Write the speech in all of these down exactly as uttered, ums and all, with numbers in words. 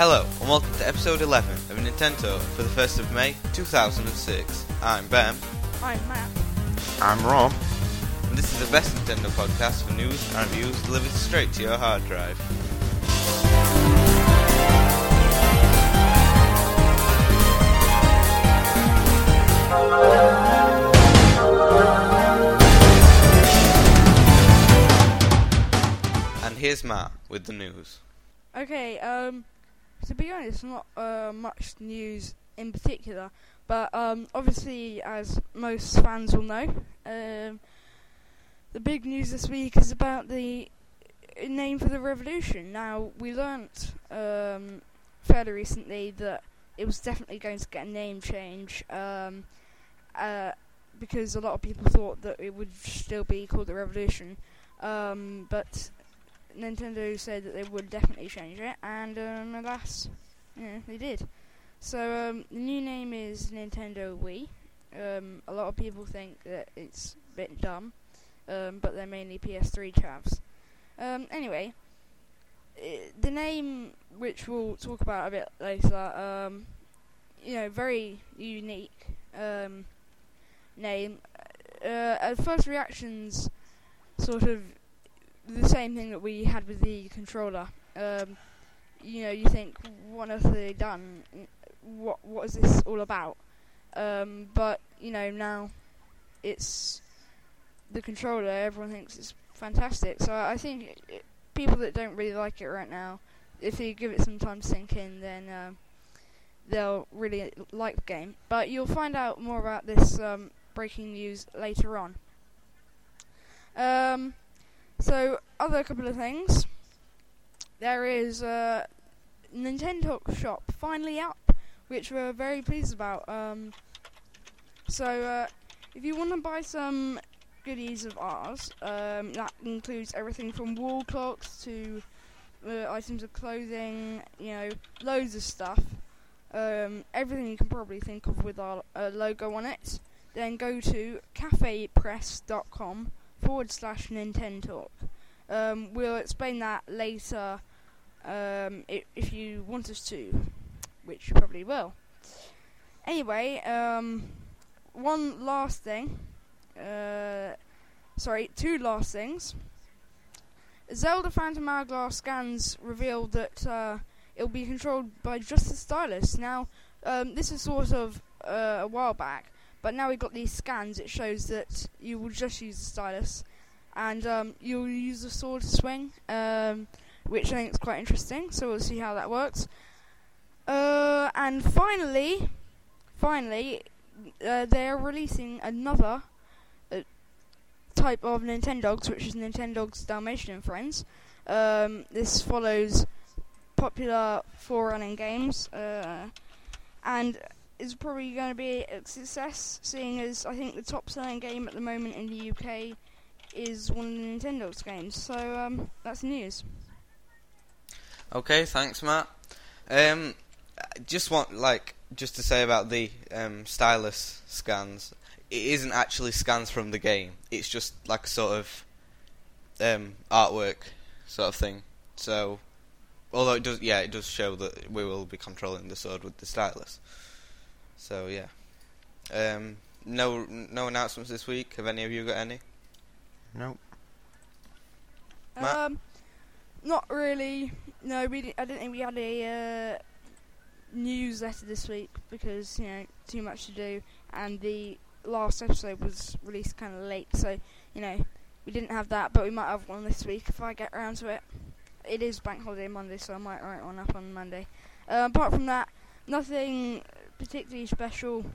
Hello, and welcome to episode eleven of Nintendo for the first of May two thousand six. I'm Ben. I'm Matt. I'm Rob. And this is the best Nintendo podcast for news and reviews delivered straight to your hard drive. And here's Matt with the news. Okay, um, to be honest, not uh, much news in particular, but um, obviously, as most fans will know, um, the big news this week is about the name for the Revolution. Now, we learnt um, fairly recently that it was definitely going to get a name change, um, uh, because a lot of people thought that it would still be called the Revolution, um, but Nintendo said that they would definitely change it, and um, alas, yeah, they did. So um, the new name is Nintendo Wii. Um, a lot of people think that it's a bit dumb, um, but they're mainly P S three chavs. Um, anyway, I- the name, which we'll talk about a bit later, um, you know, very unique um, name. Uh, at first reactions, sort of the same thing that we had with the controller. Um, you know, you think, what have they done? What what is this all about? Um, but you know, now it's the controller. Everyone thinks it's fantastic. So I think it, it, people that don't really like it right now, if you give it some time to sink in, then um, they'll really like the game. But you'll find out more about this um, breaking news later on. Um. So, other couple of things. There is a Nintendo Shop finally up, which we're very pleased about. Um, so, uh, if you want to buy some goodies of ours, um, that includes everything from wall clocks to uh, items of clothing, you know, loads of stuff. Um, everything you can probably think of with our uh, logo on it. Then go to cafepress.com forward slash Nintendo. Um, we'll explain that later um, if, if you want us to, which you probably will. Anyway, um, one last thing. Uh, sorry, two last things. Zelda Phantom Hourglass scans revealed that uh, it'll be controlled by just the stylus. Now, um, this is sort of uh, a while back, but now we've got these scans. It shows that you will just use the stylus, and um, you'll use the sword to swing, um, which I think is quite interesting. So we'll see how that works. Uh, and finally, finally, uh, they are releasing another uh, type of Nintendogs, which is Nintendogs Dalmatian and Friends. Um, this follows popular forerunning games, uh, and is probably going to be a success, seeing as I think the top-selling game at the moment in the U K is one of the Nintendo's games. So um, that's news. Okay, thanks, Matt. Um, just want like just to say about the um, stylus scans. It isn't actually scans from the game. It's just like a sort of um, artwork sort of thing. So, although it does, yeah, it does show that we will be controlling the sword with the stylus. So yeah. Um, no, no announcements this week. Have any of you got any? Nope. Matt? Um, not really. No, we. Di- I don't think we had a uh, newsletter this week because you know too much to do, and the last episode was released kind of late, so you know we didn't have that. But we might have one this week if I get around to it. It is Bank Holiday Monday, so I might write one up on Monday. Uh, apart from that, nothing particularly special.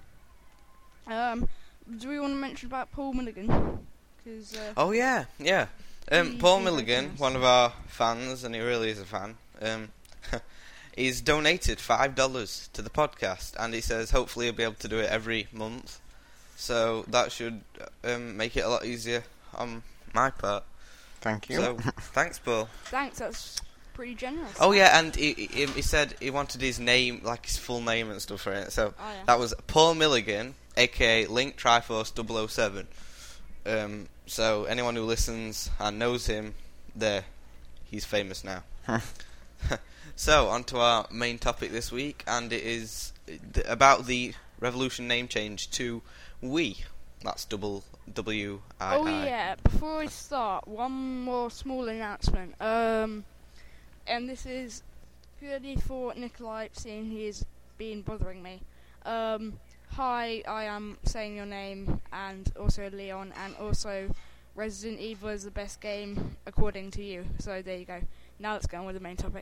Um, do we want to mention about Paul Milligan? Cause, uh, Oh yeah, yeah. Um, He's Paul been Milligan, recognized. one of our fans, and he really is a fan. Um, he's donated five dollars to the podcast, and he says hopefully he'll be able to do it every month. So that should um, make it a lot easier on my part. Thank you. So thanks, Paul. Thanks, that's pretty generous. Oh yeah, and he, he he said he wanted his name, like his full name and stuff for it. So Oh, yeah. that was Paul Milligan, aka Link Triforce double oh seven. Um, so anyone who listens and knows him, there, he's famous now. So, on to our main topic this week, and it is th- about the Revolution name change to Wii. That's double W I I. Oh yeah, before we start, one more small announcement. Um, and this is purely for Nikolai, seeing he has been bothering me. Um, hi, I am saying your name, and also Leon, and also Resident Evil is the best game according to you. So there you go. Now let's go on with the main topic.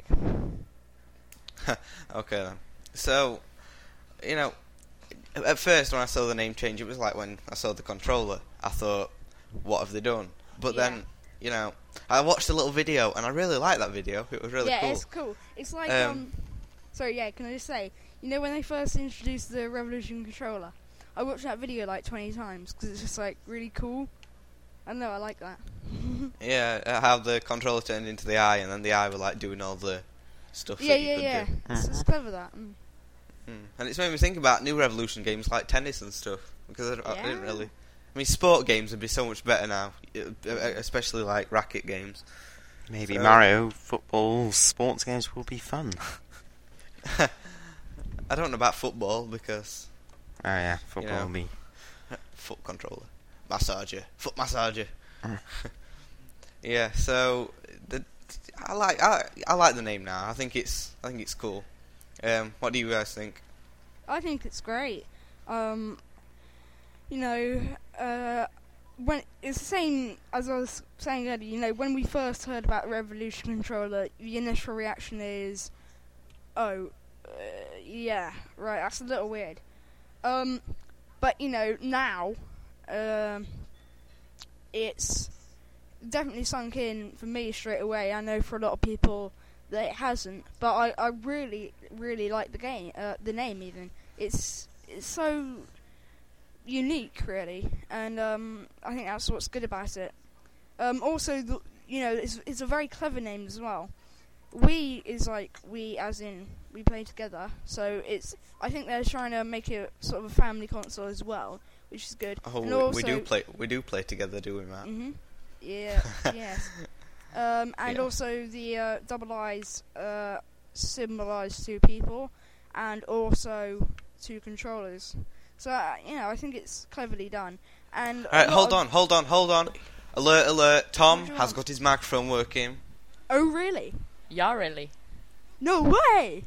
Okay then. So, you know, at first when I saw the name change, it was like when I saw the controller. I thought, what have they done? But Yeah. then, you know, I watched a little video, and I really liked that video. It was really yeah, cool. it's cool. It's like Um, um, sorry, yeah. Can I just say, you know, when they first introduced the Revolution controller, I watched that video like twenty times because it's just like really cool. I know, I like that. Yeah, uh, how the controller turned into the eye, and then the eye were like doing all the stuff yeah, that you yeah, could yeah. do. It's, it's clever that. Mm. Mm. And it's made me think about new Revolution games like tennis and stuff, because I, don't- I didn't Yeah. really. I mean, sport games would be so much better now, uh, especially like racket games. Maybe So- Mario football sports games will be fun. I don't know about football because Oh yeah, football know. will be. foot controller, massager, foot massager. Mm. Yeah, so the, I like I, I like the name now. I think it's I think it's cool. Um, what do you guys think? I think it's great. Um, you know, uh, when it's the same as I was saying earlier. You know, when we first heard about the Revolution controller, the initial reaction is, "Oh, uh, yeah, right, that's a little weird." Um, but you know, now, um, it's definitely sunk in for me straight away. I know for a lot of people that it hasn't, but I, I really, really like the game, uh, the name even. It's it's so unique, really, and um, I think that's what's good about it. Um, also, the, you know, it's it's a very clever name as well. We is like we as in we play together, so it's. I think they're trying to make it sort of a family console as well, which is good. Oh, and we, also, we do play we do play together, do we, Matt? Mhm. Yeah. Yes. Um, and Yeah. also the uh, double eyes uh, symbolise two people, and also two controllers. So uh, you know, I think it's cleverly done. And All right, a lot hold of- on, hold on, hold on. Alert, alert! Tom What's has wrong? got his microphone working. Oh really? Yeah, really. No way!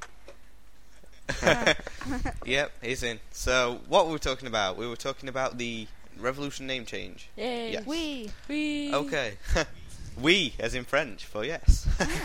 Yep, he's in. So, what were we talking about? We were talking about the Revolution name change. Yay. Yes. We. Whee. Okay. We, as in French, for yes.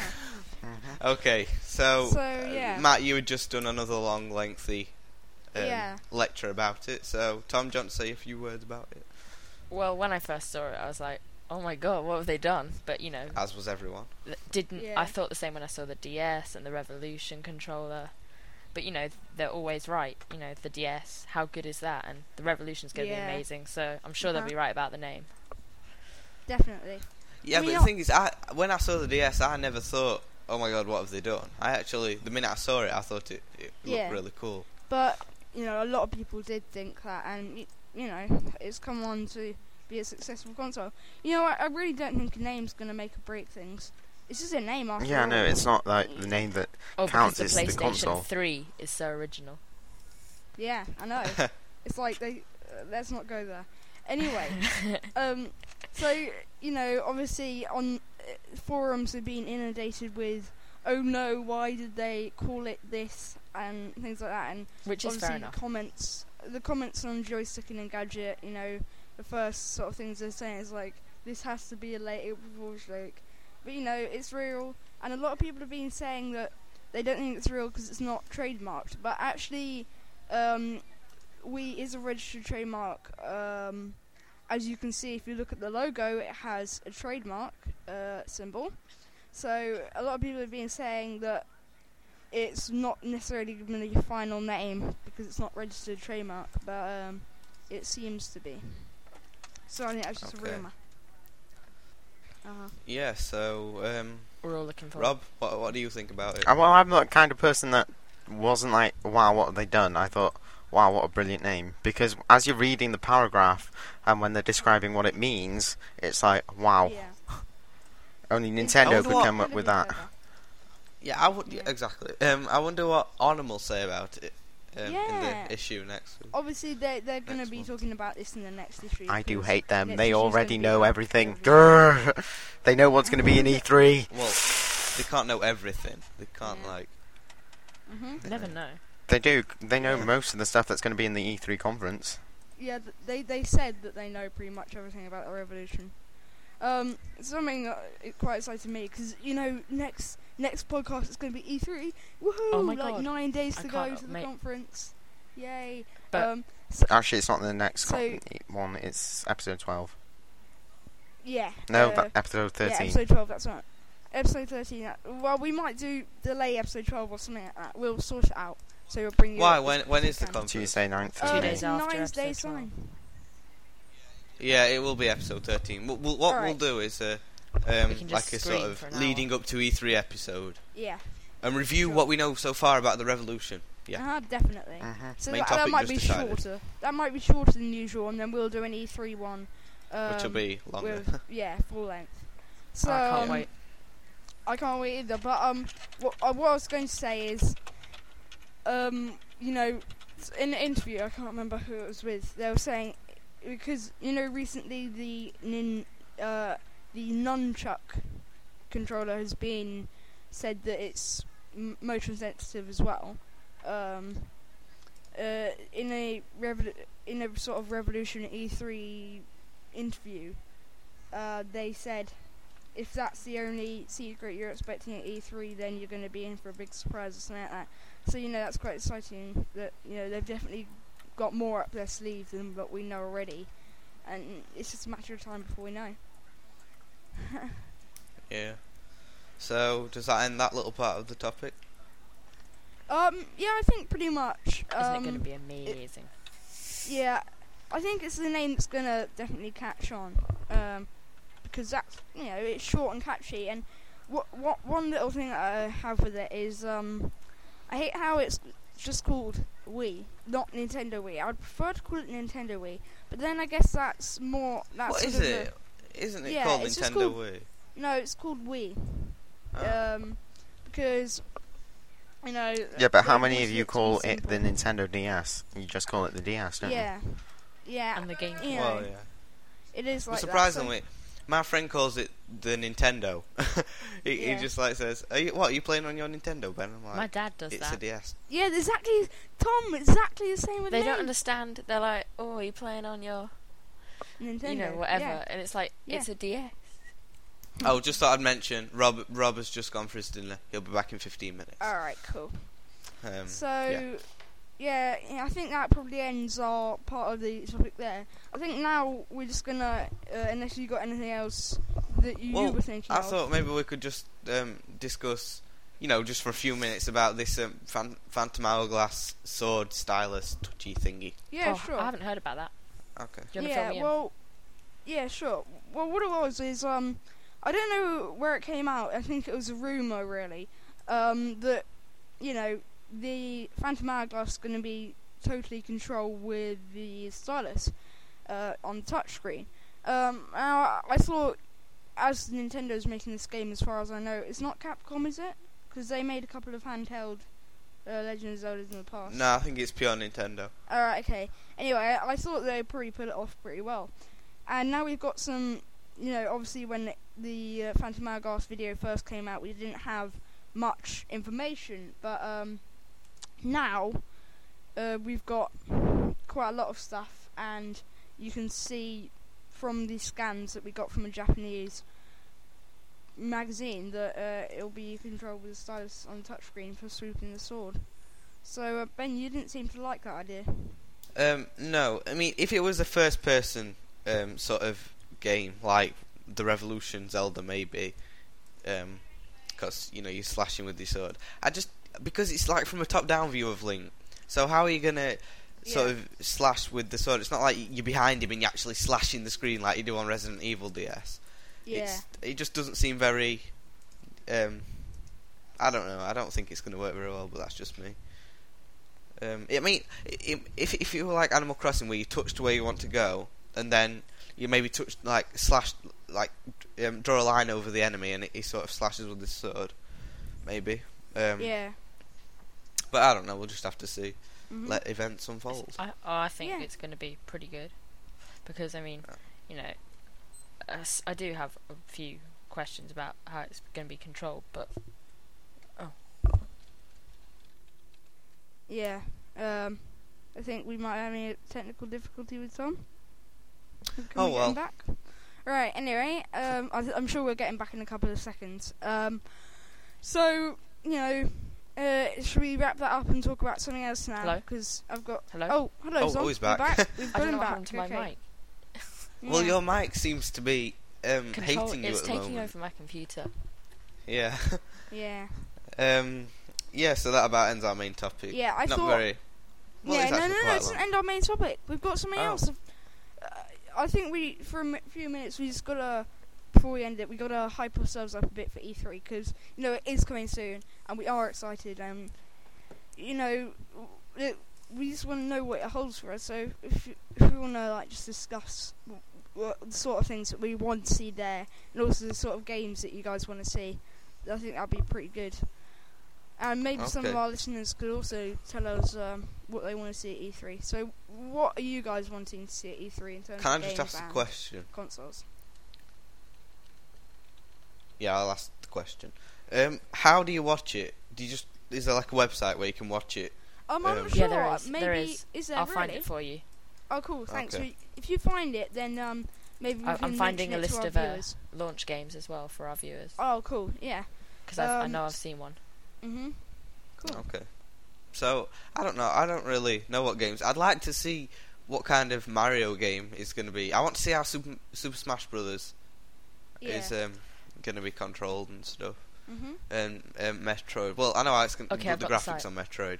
Okay, so, So, uh, yeah. Matt, you had just done another long, lengthy um, Yeah. lecture about it. So, Tom, do you want to say a few words about it? Well, when I first saw it, I was like, "Oh my god, what have they done?" But you know, As was everyone. th- didn't Yeah. I thought the same when I saw the D S and the Revolution controller. But you know, they're always right. You know, the D S, how good is that? And the Revolution's going to Yeah. be amazing. So I'm sure they'll Uh-huh. be right about the name. Definitely. Yeah, I mean, but not- the thing is, I when I saw the D S, I never thought, oh my god, what have they done? I actually, the minute I saw it, I thought it, it looked Yeah. really cool. But you know, a lot of people did think that, and y- you know, it's come on to be a successful console. You know, I, I really don't think a name's going to make or break things. It's just a name after Yeah, all. no, it's not like the name that. Oh, Counts because the as the console. PlayStation three is so original. Yeah, I know. It's like they. Uh, let's not go there. Anyway, um, so you know, obviously on uh, forums have been inundated with, "Oh no, why did they call it this?" and things like that, and Which is obviously fair the enough. comments, the comments on Joystick and Engadget, you know, the first sort of things they're saying is like, "This has to be a late April joke," but you know, it's real, and a lot of people have been saying that they don't think it's real because it's not trademarked, but actually. Um, Wii is a registered trademark. Um, as you can see, if you look at the logo, it has a trademark uh, symbol. So a lot of people have been saying that it's not necessarily going to be a final name because it's not registered trademark, but um, it seems to be. So I think that's just Okay. a rumour. Uh-huh. Yeah, so, um, We're all looking for. Rob, what, what do you think about it? Uh, well, I'm the kind of person that wasn't like, wow, what have they done? I thought, wow, what a brilliant name. Because as you're reading the paragraph and when they're describing what it means, it's like, wow, Yeah. only It's- Nintendo wonder could what- come up with that. Yeah, I would. Yeah, Yeah. exactly. Um, I wonder what Arnhem will say about it. Um, Yeah. In the issue next week. Obviously, they're, they're going to Next be month. talking about this in the next issue. I do because hate them. next They issue's already gonna be know about everything. everything. Grrr. They know what's going to be in E three. Well, they can't know everything. They can't Yeah. like. Mhm. You never know. They do. They know Yeah. most of the stuff that's going to be in the E three conference. Yeah, th- they they said that they know pretty much everything about the revolution. Um, something that it quite excited me because you know next next podcast is going to be E three. Woohoo! Oh my like God. nine days I to go can't- to the mate. conference. Yay! But- um, so, Actually, it's not the next So- con- one. It's episode twelve. yeah. No, uh, that episode yeah, thirteen. episode twelve. That's right. Episode thirteen. uh, Well, we might do delay episode twelve or something like that. We'll sort it out. So we'll bring you. Why? up When? as When quick is the as we can. conference? Tuesday, ninth Two of Uh, May. days after Nines days episode twelve. time. Yeah, it will be episode thirteen. We'll, we'll, what we'll Alright. do is uh, um, We can like just a sort scream of for an hour. leading up to E three episode Yeah. and review Sure. what we know so far about the revolution. Yeah. Uh-huh, definitely. Mm-hmm. So Main that, that topic might just be decided. shorter. That might be shorter than usual, and then we'll do an E three one. Um, Which will be longer. with, yeah, full length. So I can't um, wait. I can't wait either. But um, what, uh, what I was going to say is, um, you know, in an interview, I can't remember who it was with. They were saying because you know recently the nin, uh, the nunchuck controller has been said that it's m- motion sensitive as well. Um, uh, in a revol- in a sort of Revolution E three interview, uh, they said if that's the only secret you're expecting at E three, then you're going to be in for a big surprise or something like that. So you know that's quite exciting. That you know they've definitely got more up their sleeve than what we know already, and it's just a matter of time before we know. Yeah. So does that end that little part of the topic? Um, yeah, I think pretty much. Isn't Um, it going to be amazing? Yeah, I think it's the name that's gonna definitely catch on, um, because that's you know it's short and catchy. And what what one little thing that I have with it is um, I hate how it's just called Wii, not Nintendo Wii. I'd prefer to call it Nintendo Wii, but then I guess that's more. That's What sort is of a- it? Isn't it Yeah, called it's just Nintendo called- Wii? no, it's called Wii. Oh. Um, because you know. Yeah, but how it many always of you looks call more it the simple. Nintendo D S? You just call it the D S, don't Yeah, yeah. And the game. you Well, know, yeah. It is Well, like that, so- surprisingly, my friend calls it the Nintendo. he, Yeah. he just like says, "Are you what? Are you playing on your Nintendo, Ben?" I'm like, My dad does "It's a that. D S." Yeah, exactly. Tom, exactly the same with They me. don't understand. They're like, "Oh, are you playing on your, Nintendo, you know, whatever?" Yeah. And it's like, Yeah. it's a D S. Oh, just thought I'd mention Rob. Rob has just gone for his dinner. He'll be back in fifteen minutes. All right, cool. Um, So, yeah. yeah. yeah, I think that probably ends our part of the topic there. I think now we're just gonna, uh, unless you got anything else that you, you Well, were thinking I of. thought maybe we could just um, discuss, you know, just for a few minutes about this um, Phan- Phantom Hourglass sword stylus touchy thingy. Yeah, oh, sure. I haven't heard about that. Okay. Do you want to yeah, fill me in? well, yeah, sure. Well, what it was is, um, I don't know where it came out. I think it was a rumor, really, um, that you know the Phantom Hourglass is going to be totally controlled with the stylus uh, on the touchscreen. Um, now, I thought, as Nintendo's making this game, as far as I know, it's not Capcom, is it? Because they made a couple of handheld uh, Legend of Zeldas in the past. No, I think it's pure Nintendo. Alright, okay. Anyway, I, I thought they probably put it off pretty well. And now we've got some, you know, obviously when the uh, Phantom Hourglass video first came out, we didn't have much information. But um, now uh, we've got quite a lot of stuff, and you can see from the scans that we got from a Japanese magazine that uh, it'll be controlled with a stylus on the touchscreen for swooping the sword. So, uh, Ben, you didn't seem to like that idea. Um, no, I mean, if it was a first-person um, sort of game, like the Revolution Zelda, maybe, because you know you're slashing with your sword. I just because it's like from a top-down view of Link. So how are you gonna sort Yeah. of slash with the sword? It's not like you're behind him and you're actually slashing the screen like you do on Resident Evil D S. Yeah. It's, it just doesn't seem very. Um, I don't know. I don't think it's going to work very well, but that's just me. Um, I mean, i- if if you were like Animal Crossing, where you touch to where you want to go, and then you maybe touch like slash like um, draw a line over the enemy, and it, he sort of slashes with his sword, maybe. Um, Yeah. But I don't know. We'll just have to see. Mhm. Let events unfold. I, oh, I think Yeah. it's going to be pretty good because I mean, Yeah. you know, us- I do have a few questions about how it's going to be controlled, but Yeah. Um, I think we might have a technical difficulty with Tom. Can Oh, we get well. him back? Right. Anyway, um, I th- I'm sure we'll get him back in a couple of seconds. Um, so you know, uh, should we wrap that up and talk about something else now? Hello? Because I've got. hello. Oh, hello, Oh, Tom. oh, he's We're back. We've I got don't him know what back. happened to my okay. mic. Well, Yeah. your mic seems to be um, Control, hating you it's at the taking moment. over my computer. Yeah. Yeah. um. Yeah. So that about ends our main topic. Yeah. I Not thought. very. Well, yeah. it's No, no, actually no. quite It's long. an end our main topic. We've got something Oh. else. Uh, I think we, for a mi- few minutes, we just gotta. Before we end it, we gotta hype ourselves up a bit for E three because you know it is coming soon, and we are excited. Um, you know, it, we just want to know what it holds for us. So if you, if we want to like just discuss w- what the sort of things that we want to see there, and also the sort of games that you guys want to see, I think that'd be pretty good. And maybe some of Okay. our listeners could also tell us um, what they want to see at E three. So what are you guys wanting to see at E three in terms Can I of just games ask the and question? consoles? Yeah, I'll ask the question. Um, how do you watch it? Do you just is there like a website where you can watch it? Um, I'm Um, not Yeah, sure. there is, Maybe there is. there I'll really? find it for you. Oh, cool. Thanks. Okay. So if you find it, then um, maybe we I- can I'm finding mention a it to list our of uh, viewers. launch games as well for our viewers Oh, cool. Yeah. because I um, know I've seen one. Mhm. Cool. Okay. So I don't know. I don't really know what games. I'd like to see what kind of Mario game is going to be. I want to see how Super Super Smash Brothers Yeah. is um, going to be controlled and stuff. Mhm. And um, Metroid. Well, I know how it's going to Okay, the I've got the graphics site. on Metroid.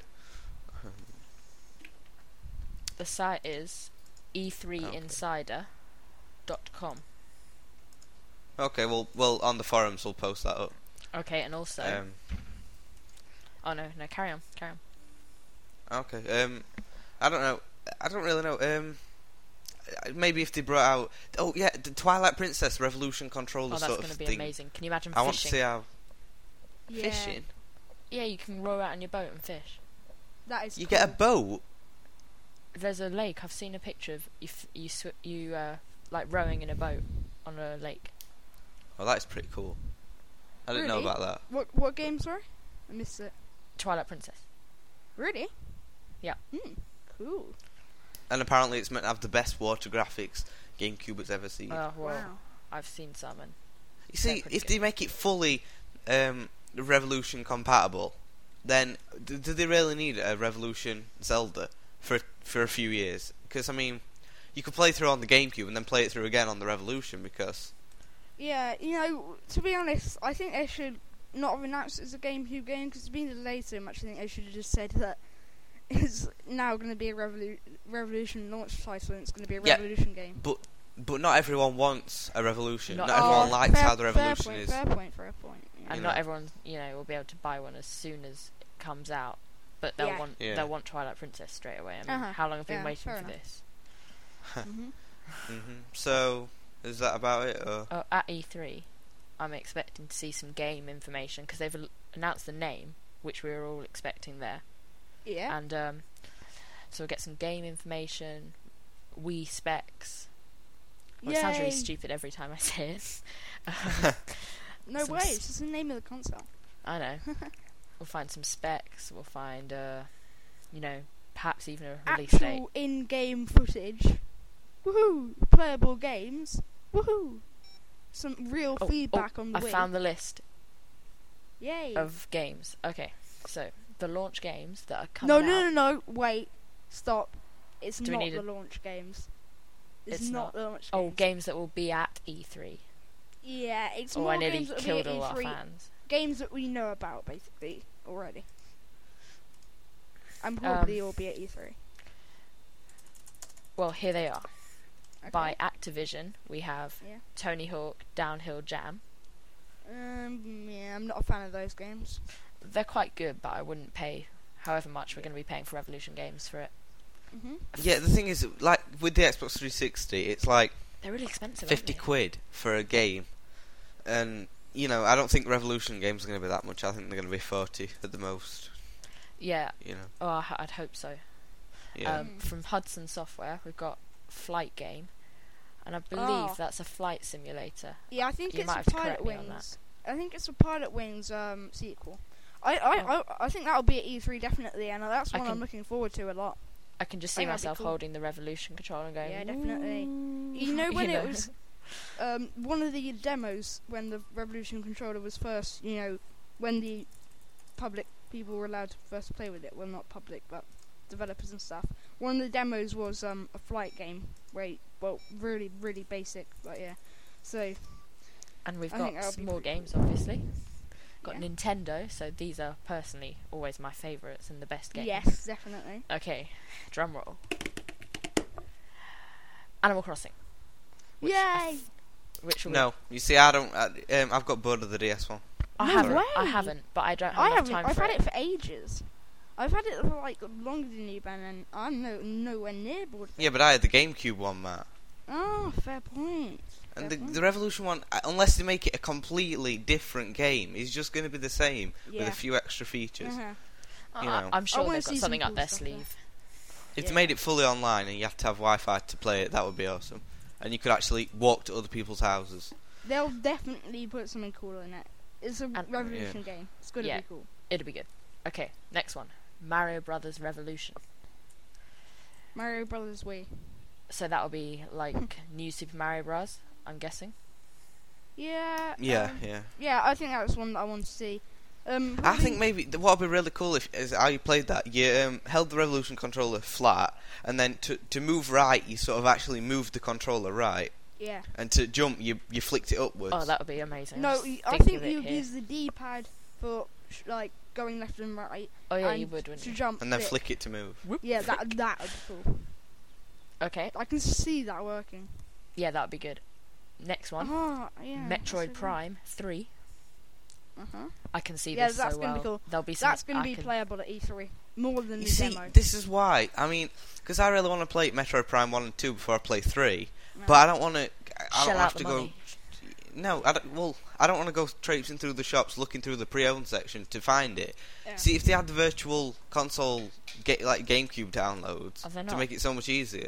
The site is e three insider dot com. Okay. Well, well, on the forums we'll post that up. Okay, and also, Um, oh no, no, carry on, carry on. okay. Um, I don't know. I don't really know. Um, maybe if they brought out. Oh yeah, the Twilight Princess Revolution controller Oh, that's sort going of to be thing. amazing. Can you imagine I fishing? want to see how Yeah. fishing. Yeah, you can row out on your boat and fish. That is. You cool. get a boat. There's a lake. I've seen a picture of you. F- you sw- you uh, like rowing in a boat on a lake. Oh, that's pretty cool. I didn't know Really? about that. What what game? Sorry, I missed it. Twilight Princess. Really? Yeah. Hmm. Cool. And apparently it's meant to have the best water graphics GameCube has ever seen. Oh well, Wow. I've seen some and you see, they're pretty if good. they make it fully um, Revolution compatible, then d- do they really need a Revolution Zelda for for a few years? Because I mean, you could play through on the GameCube and then play it through again on the Revolution. Because Yeah, you know, to be honest, I think they should not have announced it as a GameCube game because it's been delayed so much. I think they should have just said that it's now going to be a Revolu- Revolution launch title and it's going to be a Yeah. Revolution game. but not everyone wants a Revolution. Not Not, everyone Oh, likes fair, how the Revolution fair point, is. Fair point, fair point. Yeah. and You not know. everyone, you know, will be able to buy one as soon as it comes out. But they'll Yeah. want Yeah. they'll want Twilight Princess straight away. I mean, Uh-huh. how long have we been Yeah, waiting fair for enough. this? Mhm. hmm So is that about it? Or? Oh, at E three, I'm expecting to see some game information because they've l- announced the name, which we were all expecting there. Yeah. And um, so we'll get some game information, Wii specs. Well, it sounds really Yay. stupid every time I say it. Um, No some way, s- it's just the name of the console. I know. We'll find some specs. We'll find, uh, you know, perhaps even a release date. Actual in-game footage. Woohoo! Playable games. Woohoo! Some real Oh, feedback on the I Wii. found the list Yay! of games. Okay, so the launch games that are no, coming no, out. no, no, wait. Stop. It's Do we not need the a- launch games. It's, It's not, not. the launch Oh, games. games that will be at E three. Yeah, it's Oh, more I nearly games that will be killed at all our E three. fans. Games that we know about, basically, already. And probably Um, will be at E three. Well, here they are. Okay. By Activision, we have Yeah. Tony Hawk Downhill Jam. Um, yeah, I'm not a fan of those games. They're quite good, but I wouldn't pay however much we're going to be paying for Revolution Games for it. hmm Yeah, the thing is, like with the Xbox three sixty, it's like They're really expensive. fifty aren't quid for a game, and you know, I don't think Revolution games are going to be that much. I think they're going to be forty at the most. Yeah. You know. Oh, I- I'd hope so. Yeah. Um, from Hudson Software, we've got Flight Game, and I believe Oh. that's a flight simulator. Yeah, I think You it's might a have to Pilot correct me on Wings. I think it's a Pilot Wings um, sequel. I I, Oh. I I think that'll be at E three definitely, and that's I one can- I'm looking forward to a lot. I can just I see think that'd be myself cool. holding the Revolution controller and going. Yeah, definitely. "Ooh." You know when You it know? was um, one of the demos when the Revolution controller was first, you know, when the public people were allowed to first play with it. Well, not public, but developers and stuff. One of the demos was um, a flight game, where you- well, really, really basic, but yeah. So And we've I think got that'll be more pretty games, obviously. Got Yeah. Nintendo, so these are personally always my favourites and the best games. yes, definitely. Okay, drum roll. Animal Crossing. Which I Yay! th- which will be- No, you see, I don't. I, um, I've got bored of the D S one. I No haven't. way. I haven't, but I don't have I enough haven't. time I've for had it. it for ages. I've had it for like longer than you, Ben, and I'm no nowhere near bored. Yeah, but I had the GameCube one, Matt. Oh, fair point. And Fair the, point. the Revolution one, uh, unless they make it a completely different game, is just going to be the same with Yeah. a few extra features. Uh-huh. you I- know. I'm sure wanna they've got see some something up cool their stuff there. sleeve. If Yeah. they made it fully online and you have to have Wi-Fi to play it, that would be awesome. And you could actually walk to other people's houses. They'll definitely put something cool in it. It's a And- Revolution game. It's gonna Yeah. be cool. It'll be good. Okay, next one. Mario Brothers Revolution. Mario Brothers Wii. So that'll be like New Super Mario Bros. I'm guessing. Yeah. Yeah, um, yeah. Yeah, I think that's one that I want to see. Um, I probably- think maybe th- what would be really cool if is how you played that. You um, held the Revolution controller flat, and then to to move right, you sort of actually moved the controller right, Yeah. and to jump, you you flicked it upwards. Oh, that would be amazing. No, Just y- I thinking think of it you here. use the D-pad for sh- like going left and right. Oh yeah, and you would, wouldn't to you? jump. and then flick. flick it to move. Yeah, that that would be cool. Okay, I can see that working. yeah, that'd be good. Next one, Oh, yeah. Metroid Prime three. Uh huh. I can see Yeah, this that's so gonna well. be cool. There'll be some. That's going I to be can- playable at E three more than You the see, demo. this is why. I mean, because I really want to play Metroid Prime one and two before I play three, No. but I don't want to. I Shell don't out have the to money. go. No, I don't, well, I don't want to go traipsing through the shops looking through the pre-owned section to find it. Yeah. See, if they had the virtual console, get like GameCube downloads Are they to not? make it so much easier,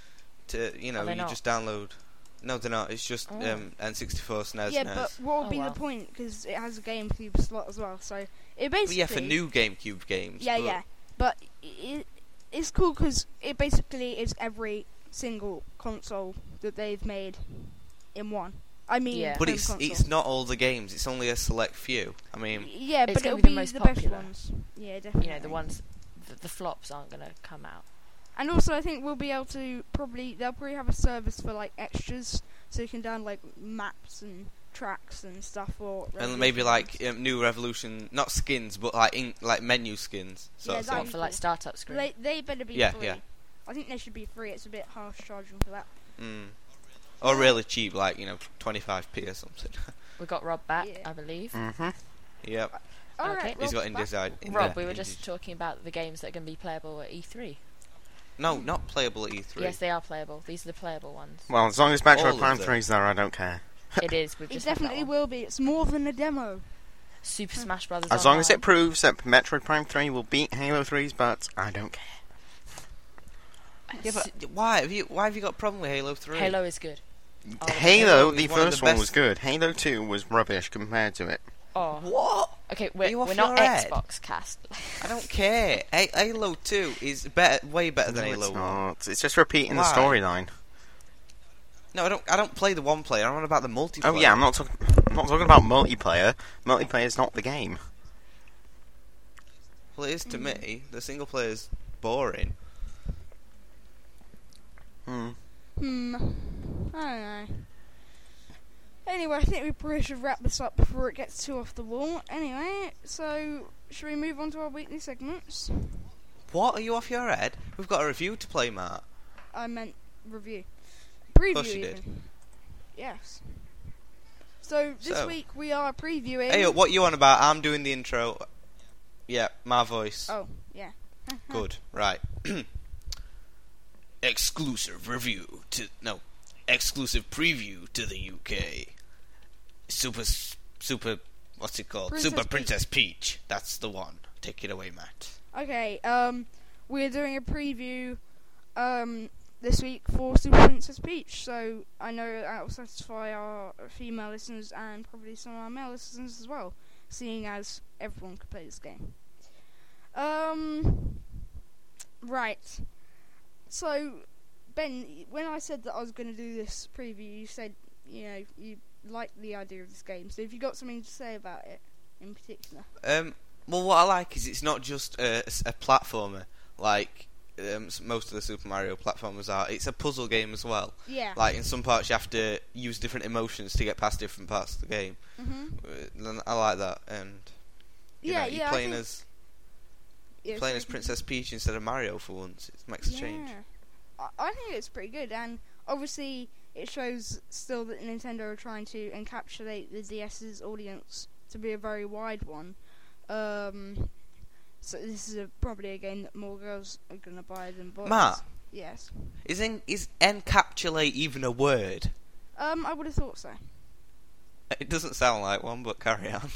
to you know, Are they you not? just download. No, they're not. It's just Oh. um, N sixty-four, S N E S, yeah, N E S. but what would Oh, be well. the point? Because it has a GameCube slot as well. So it But basically. yeah, for new GameCube games. Yeah, but yeah. But it, it's cool because it basically is every single console that they've made in one. I mean, Yeah. But home it's console. it's not all the games. It's only a select few. I mean, Yeah, It's but gonna it'll be the be most the best popular. ones. Yeah, definitely. You know, the ones, the, the flops aren't gonna come out. And also, I think we'll be able to probably they'll probably have a service for like extras, so you can download like maps and tracks and stuff. Or and maybe Revolution like games. um, new Revolution, not skins, but like in, like menu skins. Sort Yeah, of that'd thing. What, be for like cool. startup screen? they they better be Yeah, free. yeah. I think they should be free. It's a bit harsh charging for that. Mm. Or really cheap, like you know, twenty-five p or something. We got Rob back, Yeah. I believe. Mm-hmm. Yep, All Okay. right, he's got Rob's back. InDesign. in Rob, there, we were in just Desi- talking about the games that are going to be playable at E three. no, not playable at E three. Yes, they are playable. These are the playable ones. Well, as long as All Metroid of Prime them. three's there, I don't care. It is. We've It just had that definitely one. will be. It's more than a demo. Super Smash Brothers. As long as it Online. proves that Metroid Prime three will beat Halo three's butts, I don't care. Yeah, but why have you why have you got a problem with Halo three? Halo is good. Oh, Halo, Halo the is one of the first one was best- good. Halo two was rubbish compared to it. Oh, What? okay. Are We're, you off we're not your head? Xbox cast. I don't care. A- Halo two is better, way better than No, Halo it's one. not. It's just repeating Why? the storyline. No, I don't. I don't play the one player. I'm on about the multiplayer. Oh yeah, I'm not talking. I'm not talking about multiplayer. Multiplayer is not the game. Well, it is to me. The single player is boring. Hmm. Hmm. I don't know. Anyway, I think we probably should wrap this up before it gets too off the wall. Anyway, so should we move on to our weekly segments? What? Are you off your head? We've got a review to play, Matt. I meant review. Preview, course you even. did. Yes. So, this So. week we are previewing... Hey, what you on about? I'm doing the intro. Yeah, my voice. Oh, yeah. Good. Right. Exclusive review to no. Exclusive preview to the U K. Super S- Super, what's it called? Princess Super Peach. Princess Peach. That's the one. Take it away, Matt. Okay, um, we're doing a preview um, this week for Super Princess Peach, so I know that will satisfy our female listeners and probably some of our male listeners as well, seeing as everyone can play this game. Um, right. So, Ben, when I said that I was going to do this preview, you said, you know, you liked the idea of this game, so have you got something to say about it in particular? Um, well, what I like is it's not just a, a platformer like um, most of the Super Mario platformers are. It's a puzzle game as well. Yeah. Like in some parts you have to use different emotions to get past different parts of the game. Mm-hmm. Uh, I like that, and you Yeah, know, you're yeah, I playing think- as Yeah, playing so- as Princess Peach instead of Mario for once. It makes a change. I, I think it's pretty good, and obviously it shows still that Nintendo are trying to encapsulate the DS's audience to be a very wide one. Um, so this is a, probably a game that more girls are gonna buy than boys. Matt, Yes. is en- is encapsulate even a word? Um, I would have thought so. It doesn't sound like one, but carry on.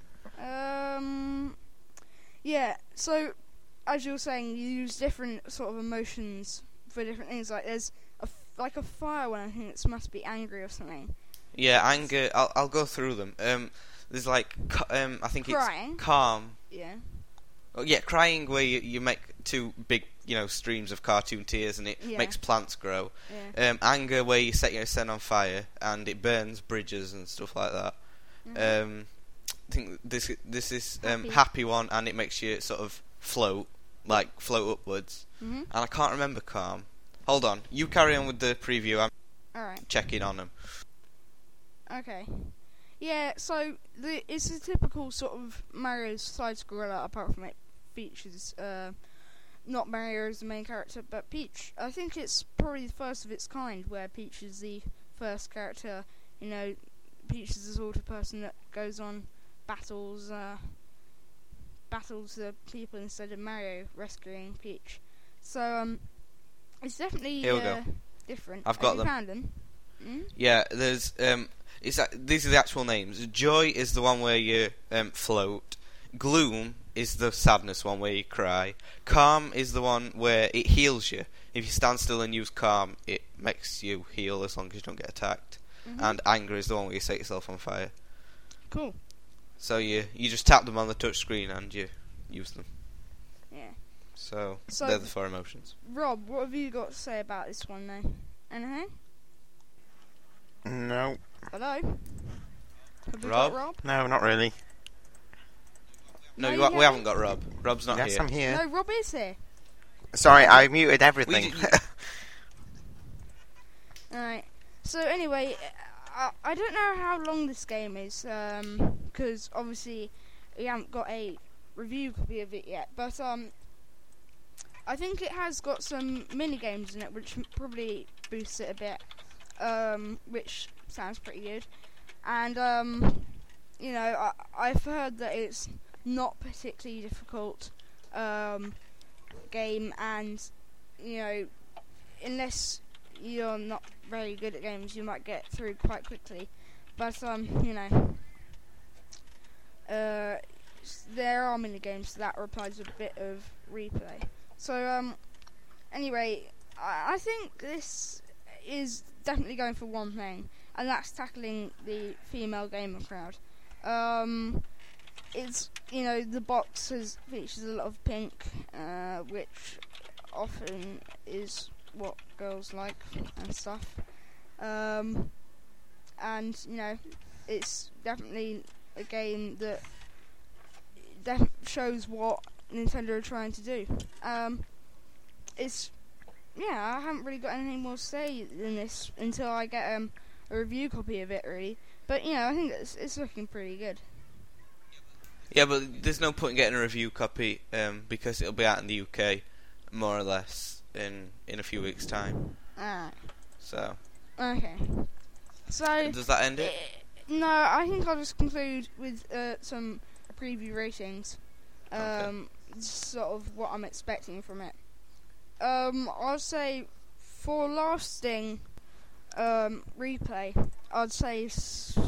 Um, yeah. So, as you were saying, you use different sort of emotions for different things. Like there's a f- like a fire one. I think it's must be angry or something. Yeah, anger. I'll I'll go through them. Um, there's like ca- um, I think Crying. it's calm. Yeah. Oh, yeah, crying where you, you make two big, you know, streams of cartoon tears and it Yeah. makes plants grow. Yeah. Um, anger where you set your sun on fire and it burns bridges and stuff like that. Mhm. Um, I think this this is um, Happy. happy one and it makes you sort of float, like float upwards. Mhm. And I can't remember calm. Hold on, you carry on with the preview. I'm All right. checking on them. Okay. Yeah, so the it's a typical sort of Mario's side scroller, apart from it features uh, not Mario as the main character, but Peach. I think it's probably the first of its kind where Peach is the first character. You know, Peach is the sort of person that goes on battles, uh, battles the people instead of Mario rescuing Peach. So um, it's definitely Here we uh, go. different. I've Have got you them. found them? Mm? Yeah, there's um, it's uh, these are the actual names. Joy is the one where you um float. Gloom is the sadness one where you cry. Calm is the one where it heals you. If you stand still and use calm, it makes you heal as long as you don't get attacked. Mhm. And anger is the one where you set yourself on fire. Cool. So you you just tap them on the touch screen and you use them. Yeah. So, So- they're the four emotions. Rob, what have you got to say about this one then? Anything? No, Hello? Have we Rob? got Rob? no, not really. No, No, you you ha- we haven't haven't. got Rob. Rob's not yes, here. I'm here. No, Rob is here. Sorry, I muted everything. We d- Alright. So anyway, I, I don't know how long this game is, um, because obviously we haven't got a review copy of it yet, but um, I think it has got some mini games in it, which m- probably boosts it a bit, um, which sounds pretty good. And um, you know, I, I've heard that it's not particularly difficult um, game, and you know, unless you're not very good at games, you might get through quite quickly. But um, you know, uh, s- there are mini games that requires a bit of replay. So um, anyway, I, I think this is definitely going for one thing, and that's tackling the female gamer crowd. Um, it's, you know, the box has features a lot of pink, uh, which often is what girls like and stuff. Um, and you know, it's definitely a game that def- shows what Nintendo are trying to do. Um, it's yeah, I haven't really got anything more to say than this until I get um, a review copy of it, really. But you know, I think it's it's looking pretty good. Yeah, but there's no point in getting a review copy um, because it'll be out in the U K more or less in in a few weeks' time. Alright, So okay. So does that end it? eh, no, I think I'll just conclude with uh, some preview ratings. Um, sort of what I'm expecting from it. Um, I'll say for lasting um, replay, I'd say s-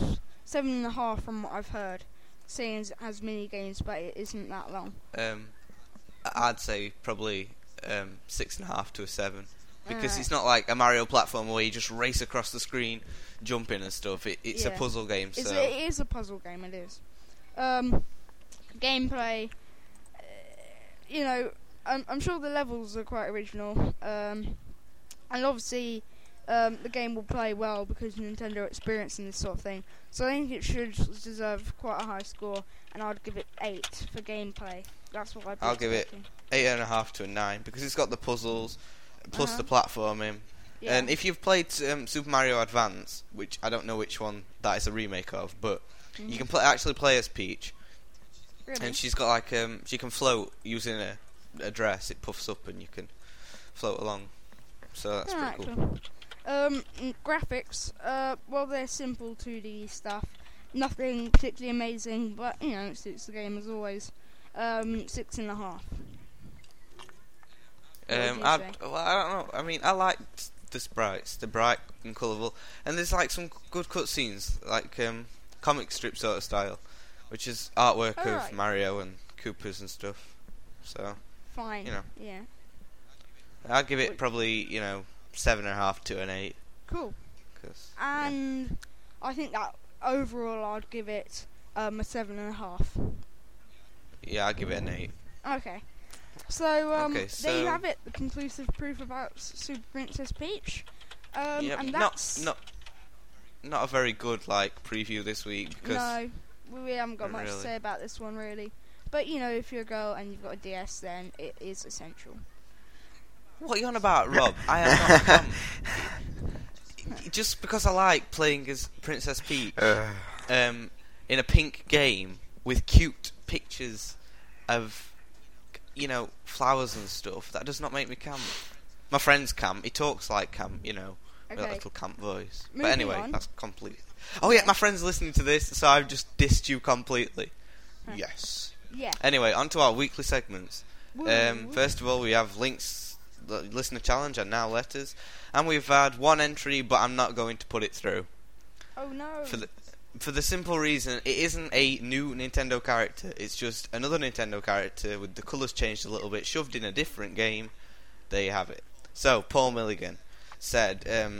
seven and a half from what I've heard, saying it has mini games, but it isn't that long. Um, I'd say probably um, six and a half to a seven, because Alright. it's not like a Mario platform where you just race across the screen, jumping and stuff. It, it's a Yeah. puzzle game, It's, so it is a puzzle game. It is. Um, gameplay. Uh, you know, I'm, I'm sure the levels are quite original. Um, and obviously, um, the game will play well because Nintendo are experienced in this sort of thing. So I think it should deserve quite a high score, and I'd give it eight for gameplay. That's what I'd be I'll give it expecting. eight and a half to a nine, because it's got the puzzles plus Uh-huh. the platforming. Yeah. And if you've played um, Super Mario Advance, which I don't know which one that is a remake of, but Mhm. you can play, actually play as Peach, Really? and she's got like um, she can float using a, a dress. It puffs up and you can float along. So that's Alright, pretty cool. Um, mm, graphics, uh, well, they're simple two D stuff. Nothing particularly amazing, but, you know, it suits the game as always. Um, six and a half. What would Um, you I say? well, I don't know. I mean, I like the sprites. They're bright and colourful, and there's like some good cutscenes, like um, comic strip sort of style, which is artwork of Alright. Mario and Koopas and stuff. So Fine. you know. Yeah. I'd give it Wait. probably, you know, seven and a half to an eight. Cool. Cause, yeah. And I think that overall I'd give it um, a seven and a half. yeah, I'd give it an eight. Okay. So, um, Okay, there you so- have it, the conclusive proof about S- Super Princess Peach. Um, Yep, and not that's... not not a very good like preview this week because No, we we haven't got Not much to really. say about this one really. But you know, if you're a girl and you've got a D S, then it is essential. what are you on about, Rob? I am not. a fan. Just because I like playing as Princess Peach Uh, um, in a pink game with cute pictures of, you know, flowers and stuff, that does not make me camp. My friend's camp. He talks like camp, you know, with a Okay. little camp voice. Moving but anyway, on. that's complete. Oh yeah, my friend's listening to this, so I've just dissed you completely. Huh. Yes. Yeah. Anyway, on to our weekly segments. Woo. Um, first of all, we have links, the listener challenge, and now letters, and we've had one entry, but I'm not going to put it through Oh no. for the for the simple reason it isn't a new Nintendo character. It's just another Nintendo character with the colours changed a little bit, shoved in a different game. There you have it. So Paul Milligan said, um,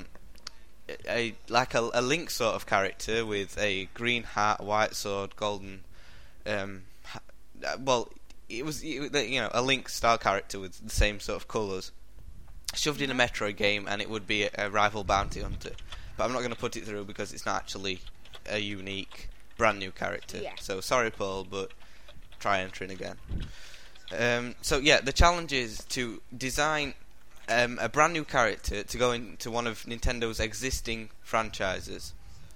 a like a, a Link sort of character with a green hat, white sword, golden. Um, ha- uh, well, it was it, was, you know a Link style character with the same sort of colours, shoved in a Metroid game, and it would be a, a rival bounty hunter. But I'm not going to put it through because it's not actually a unique, brand new character. Yeah. So sorry, Paul, but try entering again. Um, so yeah, the challenge is to design um, a brand new character to go into one of Nintendo's existing franchises.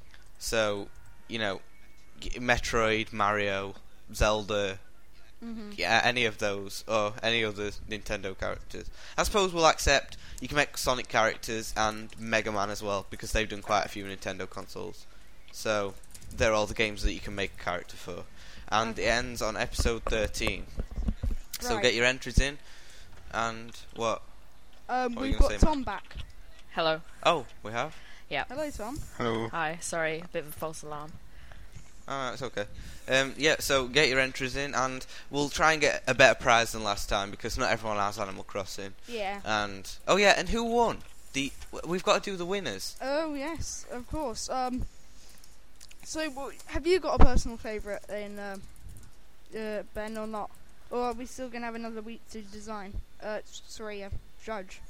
So, you know, g- Metroid, Mario, Zelda, Mhm. yeah, any of those, or any other Nintendo characters. I suppose we'll accept you can make Sonic characters and Mega Man as well, because they've done quite a few Nintendo consoles. So, they're all the games that you can make a character for. And Okay. it ends on episode thirteen. So Right. get your entries in, and what? Um, What were you we've gonna got say, Tom back. Hello. Oh, we have? Hello, Tom. hello. Hi. Sorry, a bit of a false alarm. Alright, it's okay. Um, yeah, so get your entries in, and we'll try and get a better prize than last time, because not everyone has Animal Crossing. Yeah. And, oh yeah, and who won? The w- We've got to do the winners. Oh yes, of course. Um. So, wha- have you got a personal favourite in um, uh, Ben or not? Or are we still gonna have another week to design? Uh, s- sorry, uh, judge.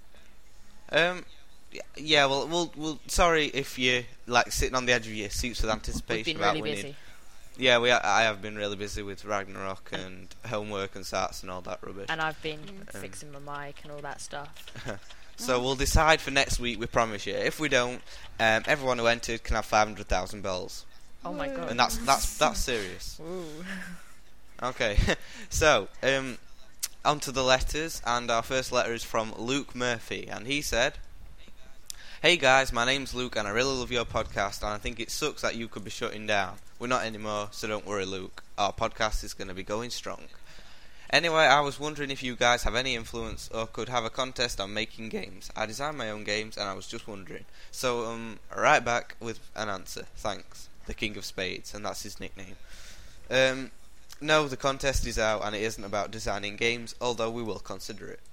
Um, y- yeah, well, we'll, we'll. Sorry if you're like sitting on the edge of your seats with We've anticipation been about really winning. busy. Yeah, we. I have been really busy with Ragnarok and homework and SATs and all that rubbish. And I've been Mm. fixing my mic and all that stuff. So we'll decide for next week. We promise you. If we don't, um, everyone who entered can have five hundred thousand bells, Oh my Woo. god. and that's that's that's serious. Ooh. Okay, so um, on to the letters, and our first letter is from Luke Murphy, and he said, "Hey guys, my name's Luke, and I really love your podcast, and I think it sucks that you could be shutting down. We're not anymore, so don't worry, Luke. Our podcast is going to be going strong. Anyway, I was wondering if you guys have any influence or could have a contest on making games. I design my own games, and I was just wondering. So, um, right back with an answer. Thanks." the King of Spades, and that's his nickname. Um, no, the contest is out, and it isn't about designing games, although we will consider it.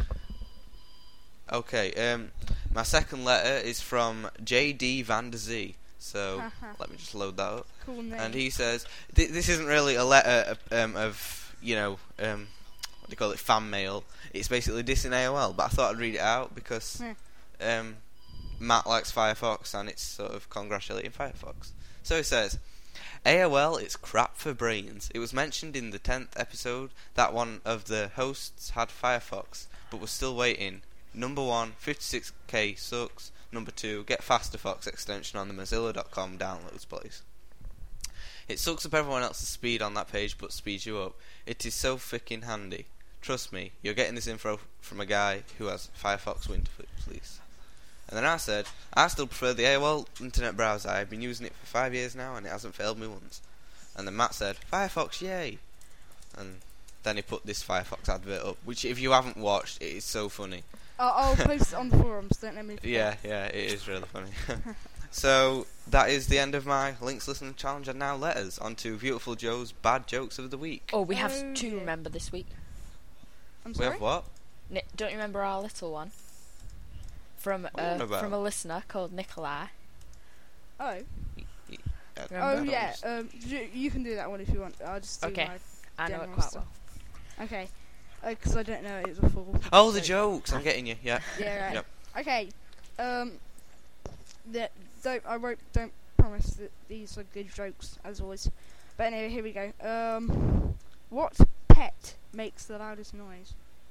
Okay, um, my second letter is from J D Van der Zee. So let me just load that up. Cool name. And he says, th- this isn't really a letter um, of, you know, um, what do you call it, fan mail. It's basically dissing A O L, but I thought I'd read it out because um, Matt likes Firefox, and it's sort of congratulating Firefox. So he says, A O L is crap for brains. It was mentioned in the tenth episode that one of the hosts had Firefox, but was still waiting. Number one, fifty-six K sucks. Number two, get FasterFox extension on the Mozilla dot com downloads place. It sucks up everyone else's speed on that page, but speeds you up. It is so freaking handy. Trust me, you're getting this info from a guy who has Firefox Winter Fleece. And then I said, I still prefer the A O L internet browser. I've been using it for five years now, and it hasn't failed me once. And then Matt said, Firefox, yay! And then he put this Firefox advert up, which if you haven't watched, it is so funny. I'll, I'll post it on the forums, don't let me forget. Yeah, yeah, it is really funny. So, that is the end of my Links Listening Challenge, and now letters on to Beautiful Joe's Bad Jokes of the Week. Oh, we have Oh, two, dear. remember, this week. I'm We sorry? have what? Ni- don't you remember our little one? From What uh, about? from a listener called Nikolai. Oh. I- Remember? Oh, I don't yeah. understand. Um, you, you can do that one if you want. I'll just do Okay. my I know it general quite stuff. well. Okay. Because I don't know it's a full... Oh, the so- jokes! I'm getting you, yeah. Yeah, right. Yep. Okay. Um, the, don't, I won't, don't promise that these are good jokes, as always. But anyway, here we go. Um, what pet makes the loudest noise?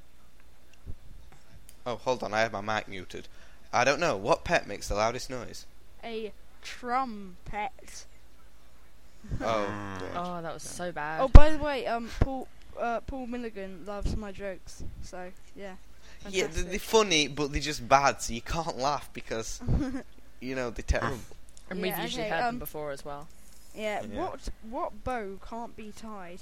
Oh, hold on, I have my mic muted. I don't know, what pet makes the loudest noise? A trumpet. Oh, Mm. God. Oh, that was so bad. Oh, by the way, um, Paul, uh, Paul Milligan loves my jokes, so yeah. Yeah, they're, they're Fantastic. funny, but they're just bad, so you can't laugh because, you know, they're terrible. and yeah, we've usually okay, heard um, them before as well. yeah, Yeah. What what bow can't be tied?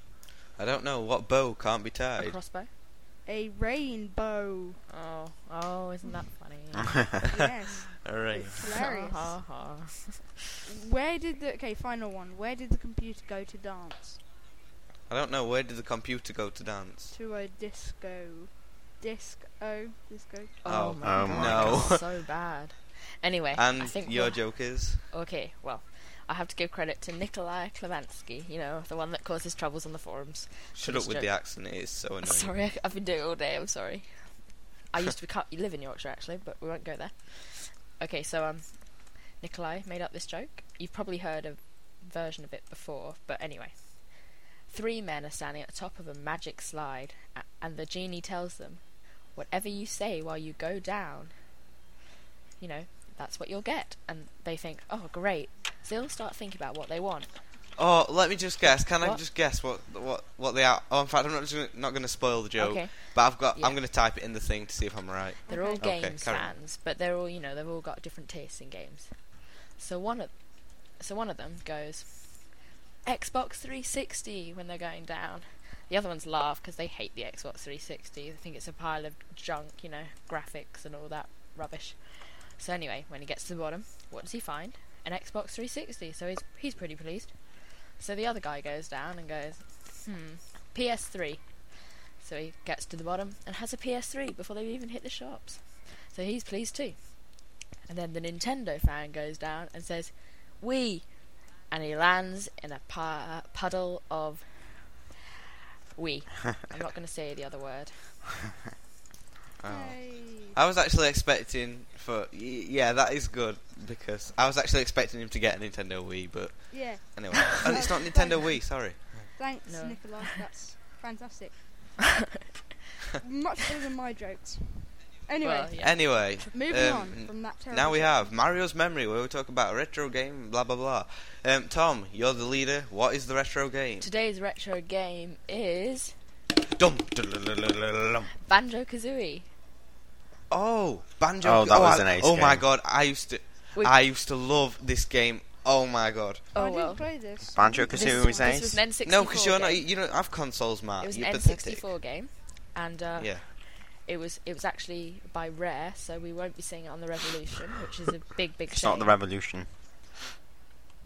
I don't know, what bow can't be A tied? crossbow. A rainbow. Oh, oh, isn't that funny? Yes, Alright. it's hilarious. Ha, ha, ha. Where did the okay final one? Where did the computer go to dance? I don't know, where did the computer go to dance? To a disco. Disco. Disco. Oh, Oh my oh god, my no. that's so bad. Anyway, And I think your we'll- joke is? Okay, well, I have to give credit to Nikolai Klevansky, you know, the one that causes troubles on the forums. Shut this up with joke. the accent, it is so annoying. Sorry, I- I've been doing it all day, I'm sorry. I used to be cu- you live in Yorkshire actually, but we won't go there. Okay, so um, Nikolai made up this joke. You've probably heard a version of it before, but anyway. Three men are standing at the top of a magic slide, a- and the genie tells them, whatever you say while you go down, you know, that's what you'll get. And they think, oh, great. So they'll start thinking about what they want. Oh, let me just guess. Can I What? just guess what what what they are? Oh, in fact, I'm not just, not going to spoil the joke, Okay. but I've got. Yeah. I'm going to type it in the thing to see if I'm right. They're all Okay. Okay, games carry on. fans, but they're all, you know, they've all got different tastes in games. So one of, so one of them goes, Xbox three sixty when they're going down. The other ones laugh because they hate the Xbox three sixty. They think it's a pile of junk, you know, graphics and all that rubbish. So anyway, when he gets to the bottom, what does he find? An Xbox three sixty. So he's he's pretty pleased. So the other guy goes down and goes, hmm, P S three. So he gets to the bottom and has a P S three before they even hit the shops. So he's pleased too. And then the Nintendo fan goes down and says, Wii. And he lands in a pu- puddle of Wii. I'm not going to say the other word. Oh. Hey. I was actually expecting for y- yeah, that is good because I was actually expecting him to get a Nintendo Wii, but Yeah. anyway, oh, it's not Nintendo Wii. Sorry. Thanks, No. Nicola. That's fantastic. Much better than my jokes. Anyway, Well, yeah. Anyway, moving um, on from that terrible. now we joke. have Mario's Memory, where we talk about a retro game, blah blah blah. Um, Tom, you're the leader. What is the retro game? Today's retro game is Dum, dum, Banjo Kazooie. Oh, Banjo. Oh, that was I- an ace Oh my game. god, I used to, We- I used to love this game. Oh my god. Oh, Oh I well. didn't play this. Banjo This, Kazooie was this ace. was an N sixty-four No, because you're not. game. You don't have consoles, Matt. It was an You're N pathetic. sixty-four game, and uh, Yeah. it was it was actually by Rare, so we won't be seeing it on the Revolution, which is a big, big It's shame. not the revolution.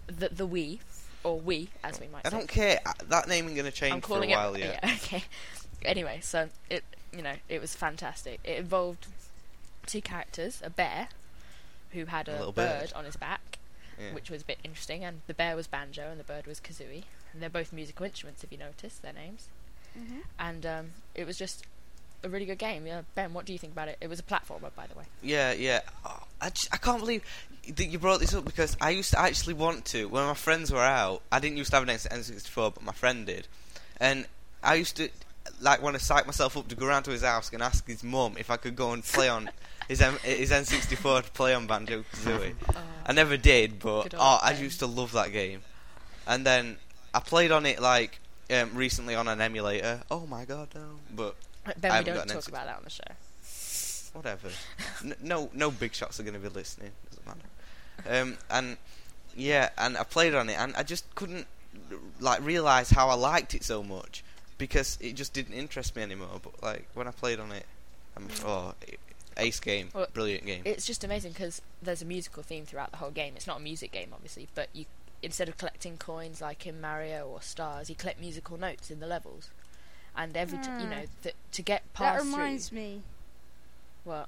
the the Wii, or Wii as we might I say. don't care. Uh, That name ain't gonna change I'm for a calling while it. yet. Yeah, okay. Anyway, so it you know it was fantastic. It involved two characters, a bear who had A a, little bird bird. on his back, Yeah. which was a bit interesting. And the bear was banjo, and the bird was kazooie, and they're both musical instruments if you notice their names. Mm-hmm. And um, it was just a really good game. Yeah, Ben, what do you think about it? It was a platformer, by the way. Yeah, yeah. Oh, I, just, I can't believe that you brought this up because I used to actually want to. When my friends were out, I didn't used to have an N sixty-four, but my friend did. And I used to, like, want to psych myself up to go round to his house and ask his mum if I could go and play on his M- his N sixty-four to play on Banjo-Kazooie. I never did, but Good old oh, I Ben. used to love that game. And then I played on it, like, um, recently on an emulator. Oh my god, no. But Ben, I we haven't don't got an talk N sixty-four. about that on the show. Whatever. N- no, no big shots are going to be listening. Doesn't matter. Um, and yeah, and I played on it, and I just couldn't like realize how I liked it so much because it just didn't interest me anymore. But like when I played on it, I'm oh, it, ace game, Well, brilliant game. It's just amazing because there's a musical theme throughout the whole game. It's not a music game, obviously, but you instead of collecting coins like in Mario or stars, you collect musical notes in the levels. And every t- you Ah. know th- to get That past reminds through. me. What?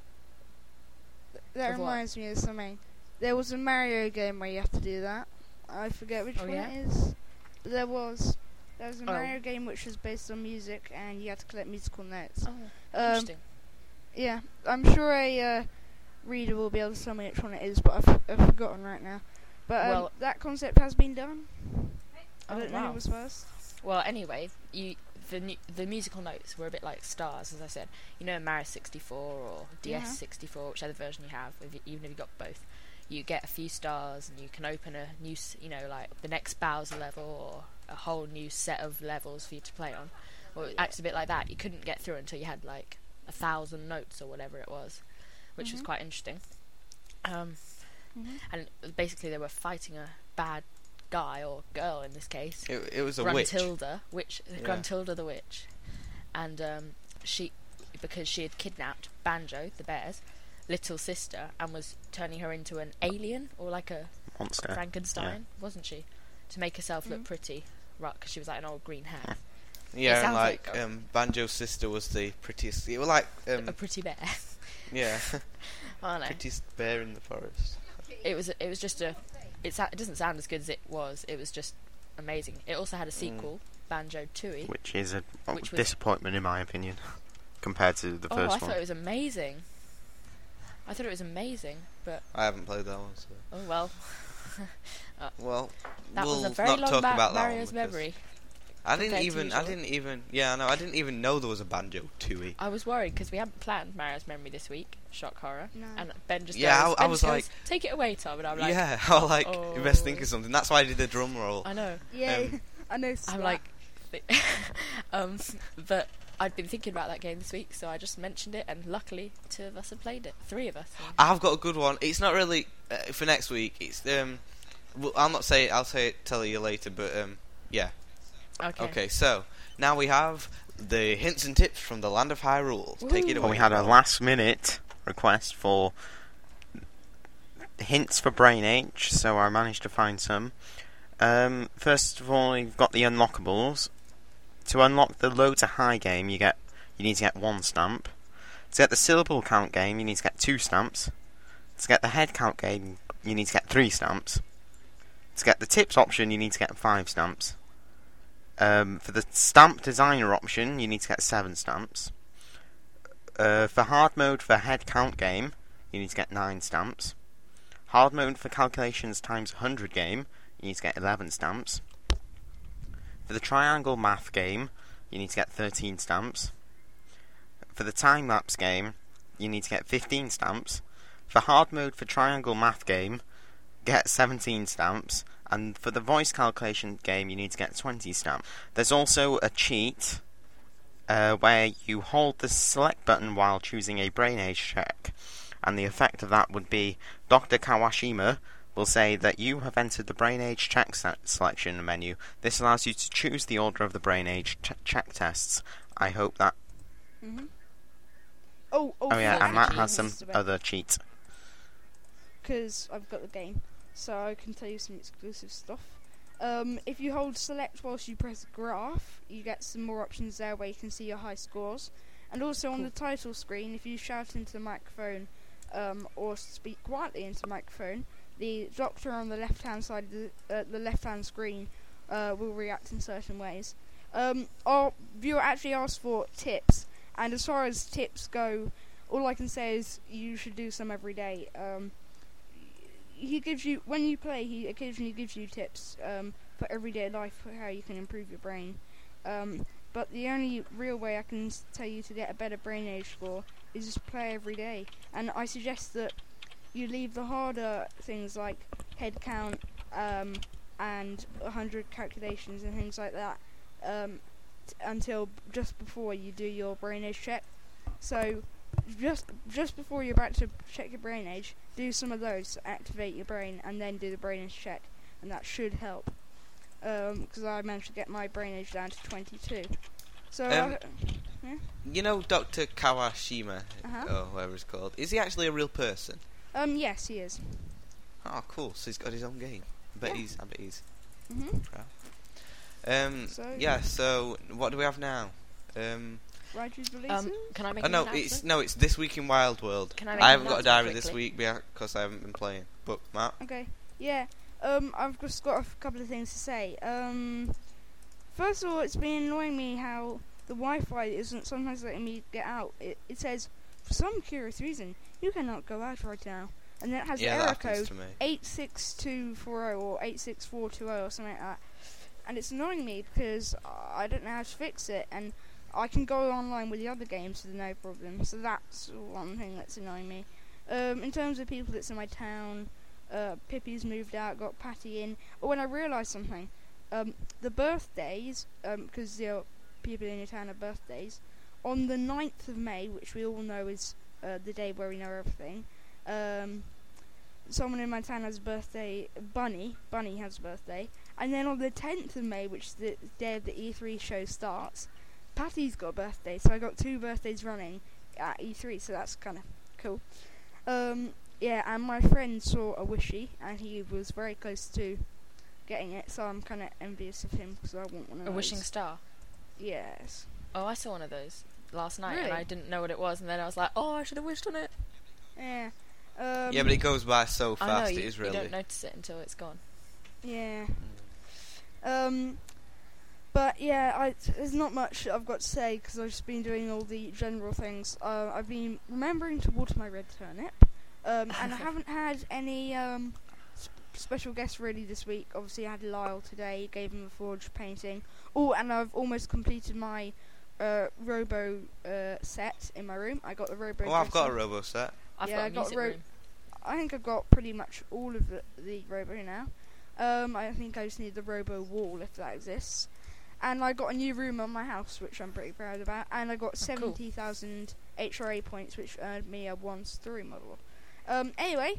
That Of what? reminds me of something. There was a Mario game where you have to do that. I forget which Oh, one yeah? it is. But there was. There was a Oh. Mario game which was based on music, and you had to collect musical notes. Oh, Um, interesting. Yeah, I'm sure a uh, reader will be able to tell me which one it is, but I've, I've forgotten right now. But um, Well- that concept has been done. I Oh, don't know wow. who was first. Well, anyway, you the nu- the musical notes were a bit like stars, as I said. You know, Mario sixty-four or D Yeah. S sixty-four, whichever version you have, if you, even if you got both, you get a few stars and you can open a new, s- you know, like the next Bowser level or a whole new set of levels for you to play on. Well, it acts a bit like that. You couldn't get through until you had like a thousand notes or whatever it was, which was Mhm. quite interesting. Um, Mhm. and basically they were fighting a bad guy or girl in this case. It, it was a witch. Gruntilda, witch, Yeah. Gruntilda the witch, and um, she, because she had kidnapped Banjo, the bear's little sister, and was turning her into an alien or like a Monster. Frankenstein, wasn't she, to make herself look Mm. pretty, right? Because she was like an old green hat, Yeah, and sounds like, like a- um, Banjo's sister was the prettiest. It was like um, a pretty bear. yeah, I don't know. prettiest bear in the forest. It was. It was just a. It's. It doesn't sound as good as it was. It was just amazing. It also had a sequel, Banjo Tooie. Which is a oh, Which was- disappointment in my opinion, compared to the Oh, first I one. thought it was amazing. I thought it was amazing, but I haven't played that one, so oh well. well, That we'll was a very not long talk ma- about that Mario's one because memory. I didn't compared to even. I usual. didn't even. Yeah, no, I didn't even know there was a Banjo Tooie. I was worried because we hadn't planned Mario's memory this week. Shock horror. No. And Ben just Yeah, goes, I- I Ben was just like- goes, take it away, Tom. And I'm like, yeah, I was like, oh. you best think of something. That's why I did the drum roll. I know. Yay. Um, I know. I'm Slap. like, um, but I'd been thinking about that game this week, so I just mentioned it, and luckily two of us have played it. Three of us. I've got a good one. It's not really uh, for next week. It's um, well, I'll not say it. I'll say it. Tell you later. But um, yeah. Okay. Okay. So now we have the hints and tips from the land of Hyrule. Take it Woo. away. Well, we had a last minute request for hints for Brain Age, so I managed to find some. Um, first of all, you've got the unlockables. To unlock the low to high game, you get you need to get one stamp. To get the syllable count game, you need to get two stamps. To get the head count game, you need to get three stamps. To get the tips option, you need to get five stamps. Um, for the stamp designer option, you need to get seven stamps. Uh, for hard mode for head count game, you need to get nine stamps. Hard mode for calculations times one hundred game, you need to get eleven stamps. For the triangle math game, you need to get thirteen stamps. For the time lapse game, you need to get fifteen stamps. For hard mode for triangle math game, get seventeen stamps. And for the voice calculation game, you need to get twenty stamps. There's also a cheat uh, where you hold the select button while choosing a brain age check, and the effect of that would be Doctor Kawashima will say that you have entered the brain age check se- selection menu. This allows you to choose the order of the brain age ch- check tests. I hope that. Mhm. Oh, oh, Oh yeah, yeah, and Matt cheats. has some other cheats. Because I've got the game. so I can tell you some exclusive stuff. Um, if you hold select whilst you press graph, you get some more options there where you can see your high scores. And also on Cool. the title screen, if you shout into the microphone um, or speak quietly into the microphone, the doctor on the left-hand side of the, uh, the left-hand screen uh, will react in certain ways. Um, our viewer actually asked for tips, and as far as tips go, all I can say is you should do some every day. Um, he gives you, when you play, he occasionally gives you tips um, for everyday life, for how you can improve your brain. Um, but the only real way I can s- tell you to get a better brain age score is just play every day. And I suggest that you leave the harder things like head count um, and one hundred calculations and things like that um, t- until just before you do your brain age check. So just just before you're about to check your brain age, do some of those to activate your brain, and then do the brain age check, and that should help. Because I managed to get my brain age down to twenty-two. So Um, I, You know Doctor Kawashima, Uh-huh. or whatever it's called. Is he actually a real person? um yes, he is. Oh, cool. So he's got his own game. I bet Yeah. he's. I bet he's. Mhm. Um. So- yeah. So what do we have now? Um. Raju's releases. Um, can I make Oh an no, announcement? it's no, it's this week in Wild World. Can I make I an haven't got a diary announcement this quickly? week because I haven't been playing. But Matt, Okay, yeah. Um, I've just got a f- couple of things to say. Um, first of all, it's been annoying me how the Wi-Fi isn't sometimes letting me get out. It, it says, for some curious reason, you cannot go out right now, and then it has yeah, the that error happens code to me. eight six two four zero or eight six four two zero or something like that. And it's annoying me because I don't know how to fix it, and I can go online with the other games with no problem. So that's one thing that's annoying me. Um, in terms of people that's in my town, uh, Pippi's moved out, got Patty in. Or when I realised something, um, the birthdays, because um, you know, people in your town have birthdays, on the ninth of May, which we all know is uh, the day where we know everything, um, someone in my town has a birthday, Bunny, Bunny has a birthday, and then on the tenth of May, which is the day of the E three show starts, Patty's got a birthday, so I got two birthdays running at E three, so that's kind of cool. Um, yeah, and my friend saw a Wishy, and he was very close to getting it, so I'm kind of envious of him, because I want one of A those. wishing star. Yes. Oh, I saw one of those last night, and Really? I didn't know what it was, and then I was like, oh, I should have wished on it. Yeah. Um, Yeah, but it goes by so I know, fast. you, It is you really. don't notice it until it's gone. Yeah. Um, but yeah, I, there's not much I've got to say because I've just been doing all the general things. Uh, I've been remembering to water my red turnip, um, and I haven't had any um, sp- special guests really this week. Obviously, I had Lyle today, gave him a forge painting. Oh, and I've almost completed my uh, Robo uh, set in my room. I got the Robo. Oh, I've got a dresser. Robo set. I've Yeah, got I a got music ro- room. I think I've got pretty much all of the, the Robo now. Um, I think I just need the Robo wall if that exists. And I got a new room on my house, which I'm pretty proud about. And I got cool. seventy thousand H R A points, which earned me a one story model. Um, anyway,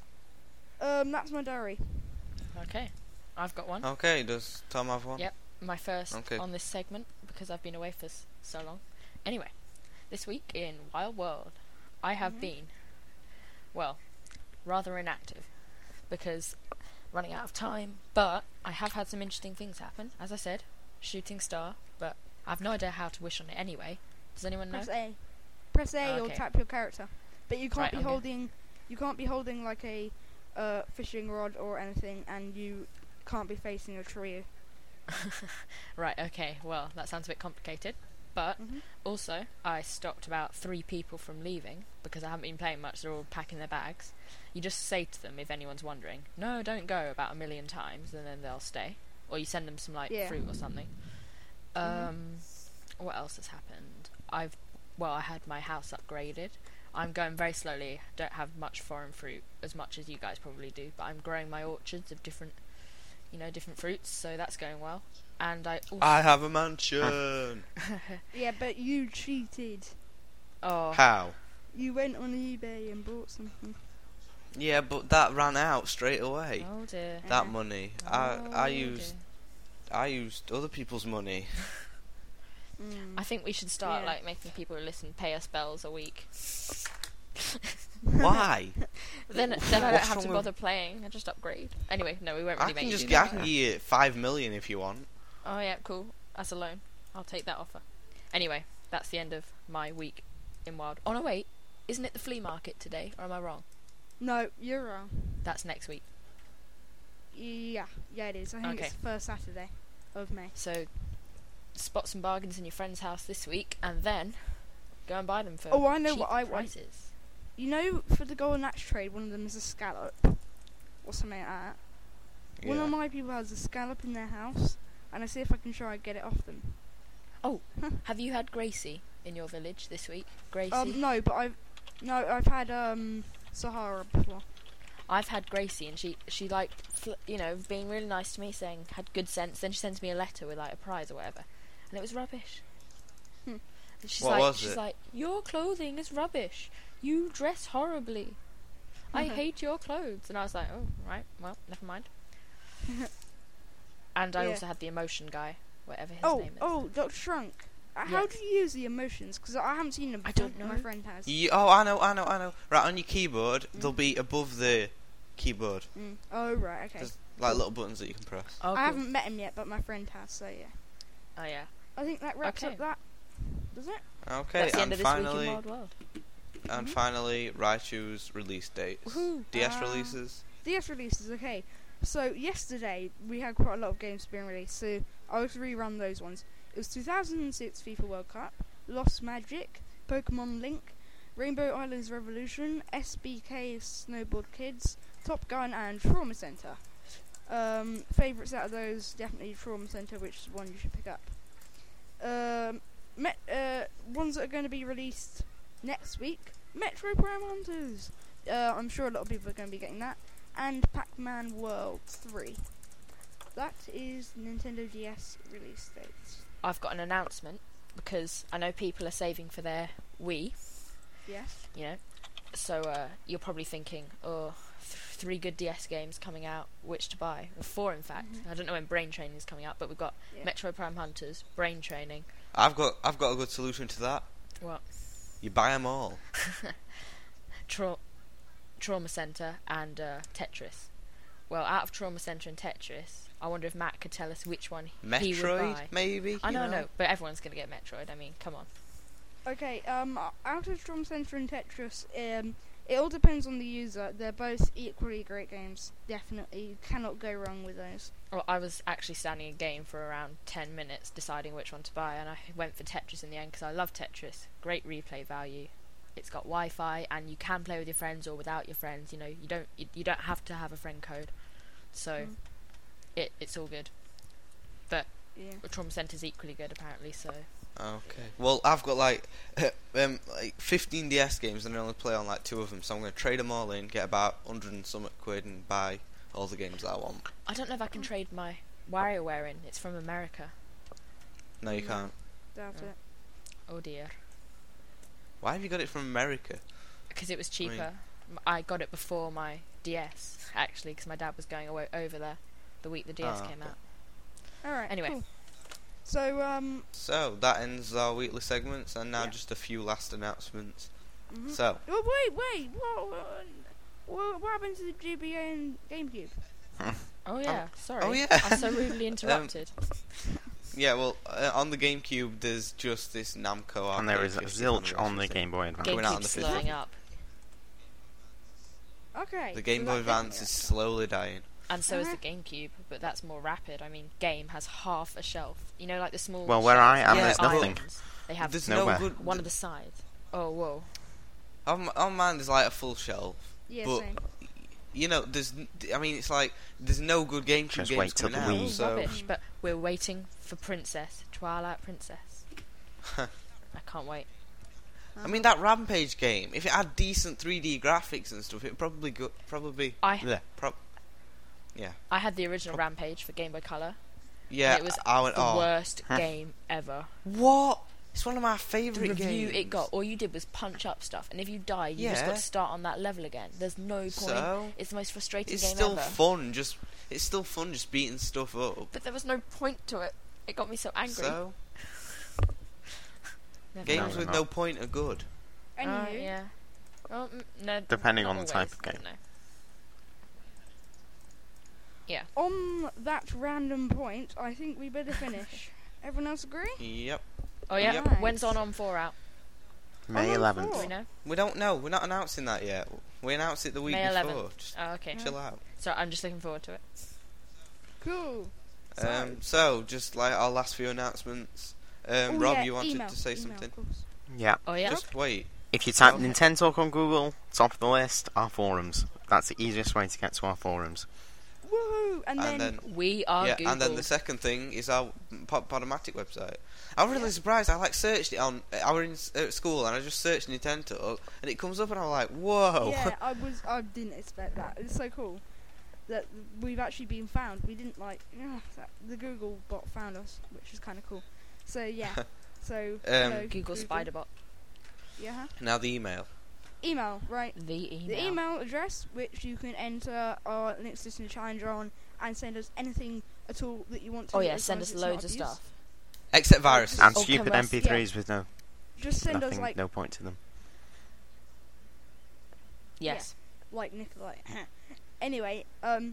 um, that's my diary. Okay, I've got one. Okay, does Tom have one? Yep. My first Okay. on this segment because I've been away for s- so long. Anyway, this week in Wild World, I have Mhm. been, well, rather inactive because running out of time. But I have had some interesting things happen. As I said, shooting star, but I have no idea how to wish on it anyway. Does anyone know? Press A. Press A or Okay. tap your character. But you can't Right, be I'm good. holding. You can't be holding like a uh, fishing rod or anything, and you can't be facing a tree. Right, okay, well, that sounds a bit complicated. But Mhm. also, I stopped about three people from leaving because I haven't been playing much. They're all packing their bags. You just say to them, if anyone's wondering, no, don't go, about a million times, and then they'll stay. Or you send them some, like, Yeah. fruit or something. Um, what else has happened? I've, well, I had my house upgraded. I'm going very slowly. Don't have much foreign fruit, as much as you guys probably do. But I'm growing my orchards of different, you know, different fruits, so that's going well. And I also... I have a mansion. Yeah, but you cheated. oh, How? You went on eBay and bought something. Yeah, but that ran out straight away. oh dear. That Yeah. money. Oh, I I dear. used I used other people's money. Mm. I think we should start Yeah. like making people who listen pay us bells a week. Why? Then, then I don't What's have wrong to with- bother playing. I just upgrade. Anyway, no, we won't I really make can you just do get, I that. can give you five million if you want. Oh yeah, cool. That's a loan. I'll take that offer. Anyway, that's the end of my week in Wild. Oh no, wait. Isn't it the flea market today, or am I wrong? No, you're wrong. That's next week. Yeah, yeah, it is. I think Okay. it's the first Saturday of May. So, spot some bargains in your friend's house this week, and then go and buy them for Oh, I know cheap what I want. prices. You know, for the golden axe trade, one of them is a scallop, or something like that. One Yeah. of my people has a scallop in their house, and I see if I can try and get it off them. Have you had Gracie in your village this week? Gracie? Um, no, but I've no, I've had um Sahara before. I've had Gracie, and she she like fl- you know being really nice to me, saying had good sense. Then she sends me a letter with like a prize or whatever, and it was rubbish. Hmm. And she's What like, was she's it? like, your clothing is rubbish. You dress horribly. I Mhm. hate your clothes. And I was like, oh right, well, never mind. And I Yeah. also had the emotion guy, whatever his Oh, name is. oh, Doctor Shrunk. Uh, How Yes. do you use the emotions? Because I haven't seen them I before. don't but My know. friend has. You, oh, I know, I know, I know. Right, on your keyboard, Mm. they'll be above the keyboard. Mm. Oh right, okay. There's like little buttons that you can press. Oh, I cool. haven't met him yet, but my friend has. So yeah, Oh yeah. I think that wraps Okay. up that. Does it? Okay, That's the end and of this week in finally, Wild World. and Mhm. finally, Raichu's release dates. Woohoo. D S Uh, releases. D S releases, okay. So yesterday we had quite a lot of games being released, so I'll just rerun those ones. It was two thousand six FIFA World Cup, Lost Magic, Pokemon Link, Rainbow Islands Revolution, S B K Snowboard Kids, Top Gun, and Trauma Center. Um, favourites out of those, definitely Trauma Center, which is one you should pick up. Um, Met, uh, ones that are going to be released next week, Metro Prime Hunters. Uh, I'm sure a lot of people are going to be getting that. And Pac-Man World three. That is Nintendo D S release dates. I've got an announcement because I know people are saving for their Wii, Yes. you know. So uh, you're probably thinking, oh, th- three good D S games coming out, which to buy? Well, four, in fact. Mhm. I don't know when Brain Training is coming out, but we've got Yeah. Metro Prime Hunters, Brain Training. I've got, I've got a good solution to that. What? You buy them all. Tra- Trauma Center and uh, Tetris. Well, out of Trauma Center and Tetris, I wonder if Matt could tell us which one he would Metroid, buy. maybe. I you know, I know, but everyone's going to get Metroid. I mean, come on. Okay. Um, out of Trauma Center and Tetris, um, it all depends on the user. They're both equally great games. Definitely, you cannot go wrong with those. Well, I was actually standing a game for around ten minutes deciding which one to buy, and I went for Tetris in the end because I love Tetris. Great replay value. It's got Wi-Fi, and you can play with your friends or without your friends. You know, you don't you, you don't have to have a friend code, so Mm. it it's all good. Yeah. Trauma Center's equally good, apparently. So Okay. Well, I've got like, um, like fifteen D S games, and I only play on like two of them. So I'm going to trade them all in, get about hundred and something quid, and buy all the games that I want. I don't know if I can trade my WarioWare in. It's from America. No, you Mm. can't. Doubt Oh. it. Oh dear. Why have you got it from America? Because it was mean- cheaper. M I got it before my D S, actually, because my dad was going away over there the week the D S Ah, came okay. out. All right. Anyway. Cool. So um. So that ends our weekly segments, and now Yeah. just a few last announcements. mhm. So, Oh, wait, wait. What, what, what, what happened to the G B A and GameCube? Oh yeah, sorry. oh, yeah. I'm so rudely interrupted. yeah, well, uh, on the GameCube, there's just this Namco And there arcade is a fiftieth zilch on the anniversary Game Boy Advance. Going out on GameCube's the slowing up, Okay. thing. The so Game Boy that Advance definitely is happened. slowly dying. and so is Uh-huh. the GameCube, but that's more rapid. I mean, Game has half a shelf. You know, like the small. Well, where shelves I am, on there's the nothing. islands, They have There's nowhere. no good. one of the sides. Oh whoa! On, on mine, there's like a full shelf. Yeah, but same. You know, there's. n- I mean, it's like there's no good GameCube Just games wait till coming the out. Wii. Oh, So rubbish. But we're waiting for Princess, Twilight Princess. I can't wait. I mean, that Rampage game. If it had decent three D graphics and stuff, it probably go probably. I Yeah, prob- I had the original Rampage for Game Boy Color. yeah. it was I went. The Oh, worst game ever. what? It's one of my The favourite review games. it got, all you did was punch up stuff, and if you die, you just Yeah. got to start on that level again. There's no point. So It's the most frustrating it's game still ever. fun. Just it's still fun. Just beating stuff up. But there was no point to it. It got me so angry. So Never games mind. No, with no. no point are good. Anywho, Uh, yeah. Oh, mm, no, Depending not on the always, type of I game. don't know. Yeah. On that random point, I think we better finish. Everyone else agree? Yep. Oh yeah. Yep. Right. When's on on four out? May Oh, eleventh. Do we know? We don't know. We're not announcing that yet. We announced it the week May before. eleventh. Just Oh, okay. Yeah. chill out. So I'm just looking forward to it. Cool. Um, so, just like our last few announcements. Um, Oh, Rob, yeah, you wanted email, to say email, something? of course. Yeah. Oh yeah. Just wait. If you type Okay. Nintendo Talk on Google, top of the list, our forums. That's the easiest way to get to our forums. Woohoo! And, And then, then, we are yeah, Google. and then the second thing is our Pod- Podomatic website. I'm really surprised. I like searched it on. I was in s- at school and I just searched Nintendo Talk and it comes up and I'm like, whoa. yeah, I was, I didn't expect that. It's so cool that we've actually been found. We didn't like, yeah, that, the Google bot found us, which is kind of cool. So yeah, so hello, Google Spiderbot. Yeah. Now the email. Email, right? The email. The email address, which you can enter our Linux Listener Challenge on, and send us anything at all that you want to. Oh do, yeah, as send long us as it's loads not of abuse. stuff. Except viruses. And Oh, stupid come on, M P threes with no Just send nothing, us like no point to them. Yes. like Nikolai. Anyway, um,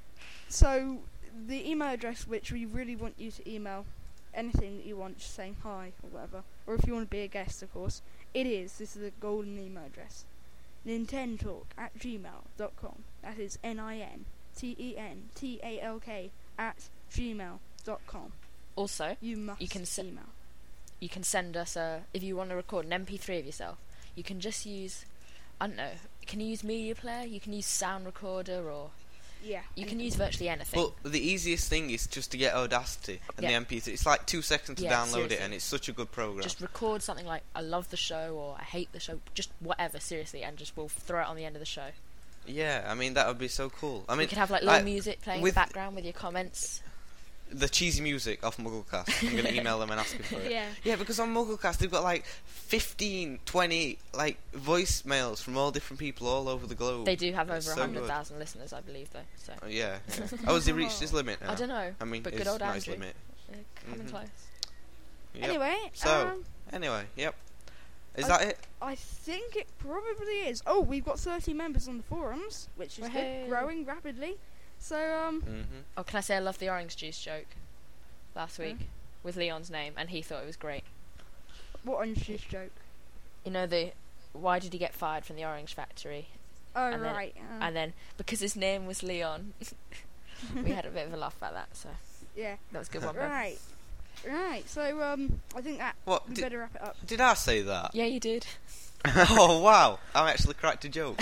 so the email address which we really want you to email anything that you want, just saying hi or whatever, or if you want to be a guest, of course, it is. This is the golden email address: nintentalk at gmail dot com. That is N I N T E N T A L K at gmail dot com. Also, You must You can se- email. you can send us a if you want to record an M P three of yourself. You can just use, I don't know. Can you use Media Player? You can use Sound Recorder, or Yeah. you can use virtually anything. But the easiest thing is just to get Audacity and the Yeah. M P three. It's like two seconds to Yeah, download seriously. it, and it's such a good program. Just record something like I love the show or I hate the show, just whatever, seriously, and just we'll throw it on the end of the show. Yeah, I mean that would be so cool. I We mean, could have like low like, music playing in with- the background with your comments. the cheesy music off Mugglecast. I'm gonna email them and ask them for it. Yeah. Yeah, because on Mugglecast they've got like fifteen, twenty like voicemails from all different people all over the globe. They do have over It's a so hundred good. thousand listeners, I believe, though. So Oh, yeah. yeah. Oh, has he reached his limit now? I don't know, I mean, but his good old nice Andrew. limit. uh, coming Mhm. close. Yep. Anyway, So- um, Anyway, yep. Is I- that it? I think it probably is. Oh, we've got thirty members on the forums, which is Woohoo. good, growing rapidly. So, um, Mm-hmm. Oh, can I say I love the orange juice joke last week with Leon's name, and he thought it was great. what orange juice joke? You know the why did he get fired from the orange factory? Oh, And then- right. uh, And then because his name was Leon, we had a bit of a laugh about that. So yeah. that was a good one. Ben. Right. Right. So, um, I think that What we did, better wrap it up. did I say that? Yeah, you did. Oh wow! I actually cracked a joke.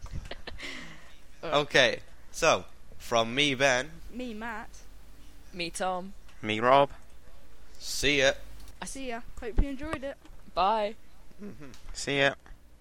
Oh. Okay, so from me, Ben. Me, Matt. Me, Tom. Me, Rob. See ya. I See ya. Hope you enjoyed it. Bye. See ya.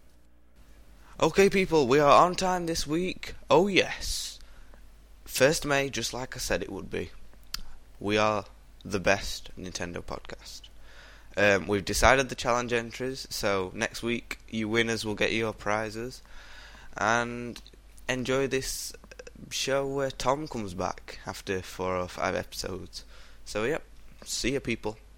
Okay, people, we are on time this week. Oh yes, first of May, just like I said it would be. We are the best Nintendo podcast. Um, we've decided the challenge entries, so next week you winners will get your prizes, and enjoy this show where Tom comes back after four or five episodes. So yep, see ya, people.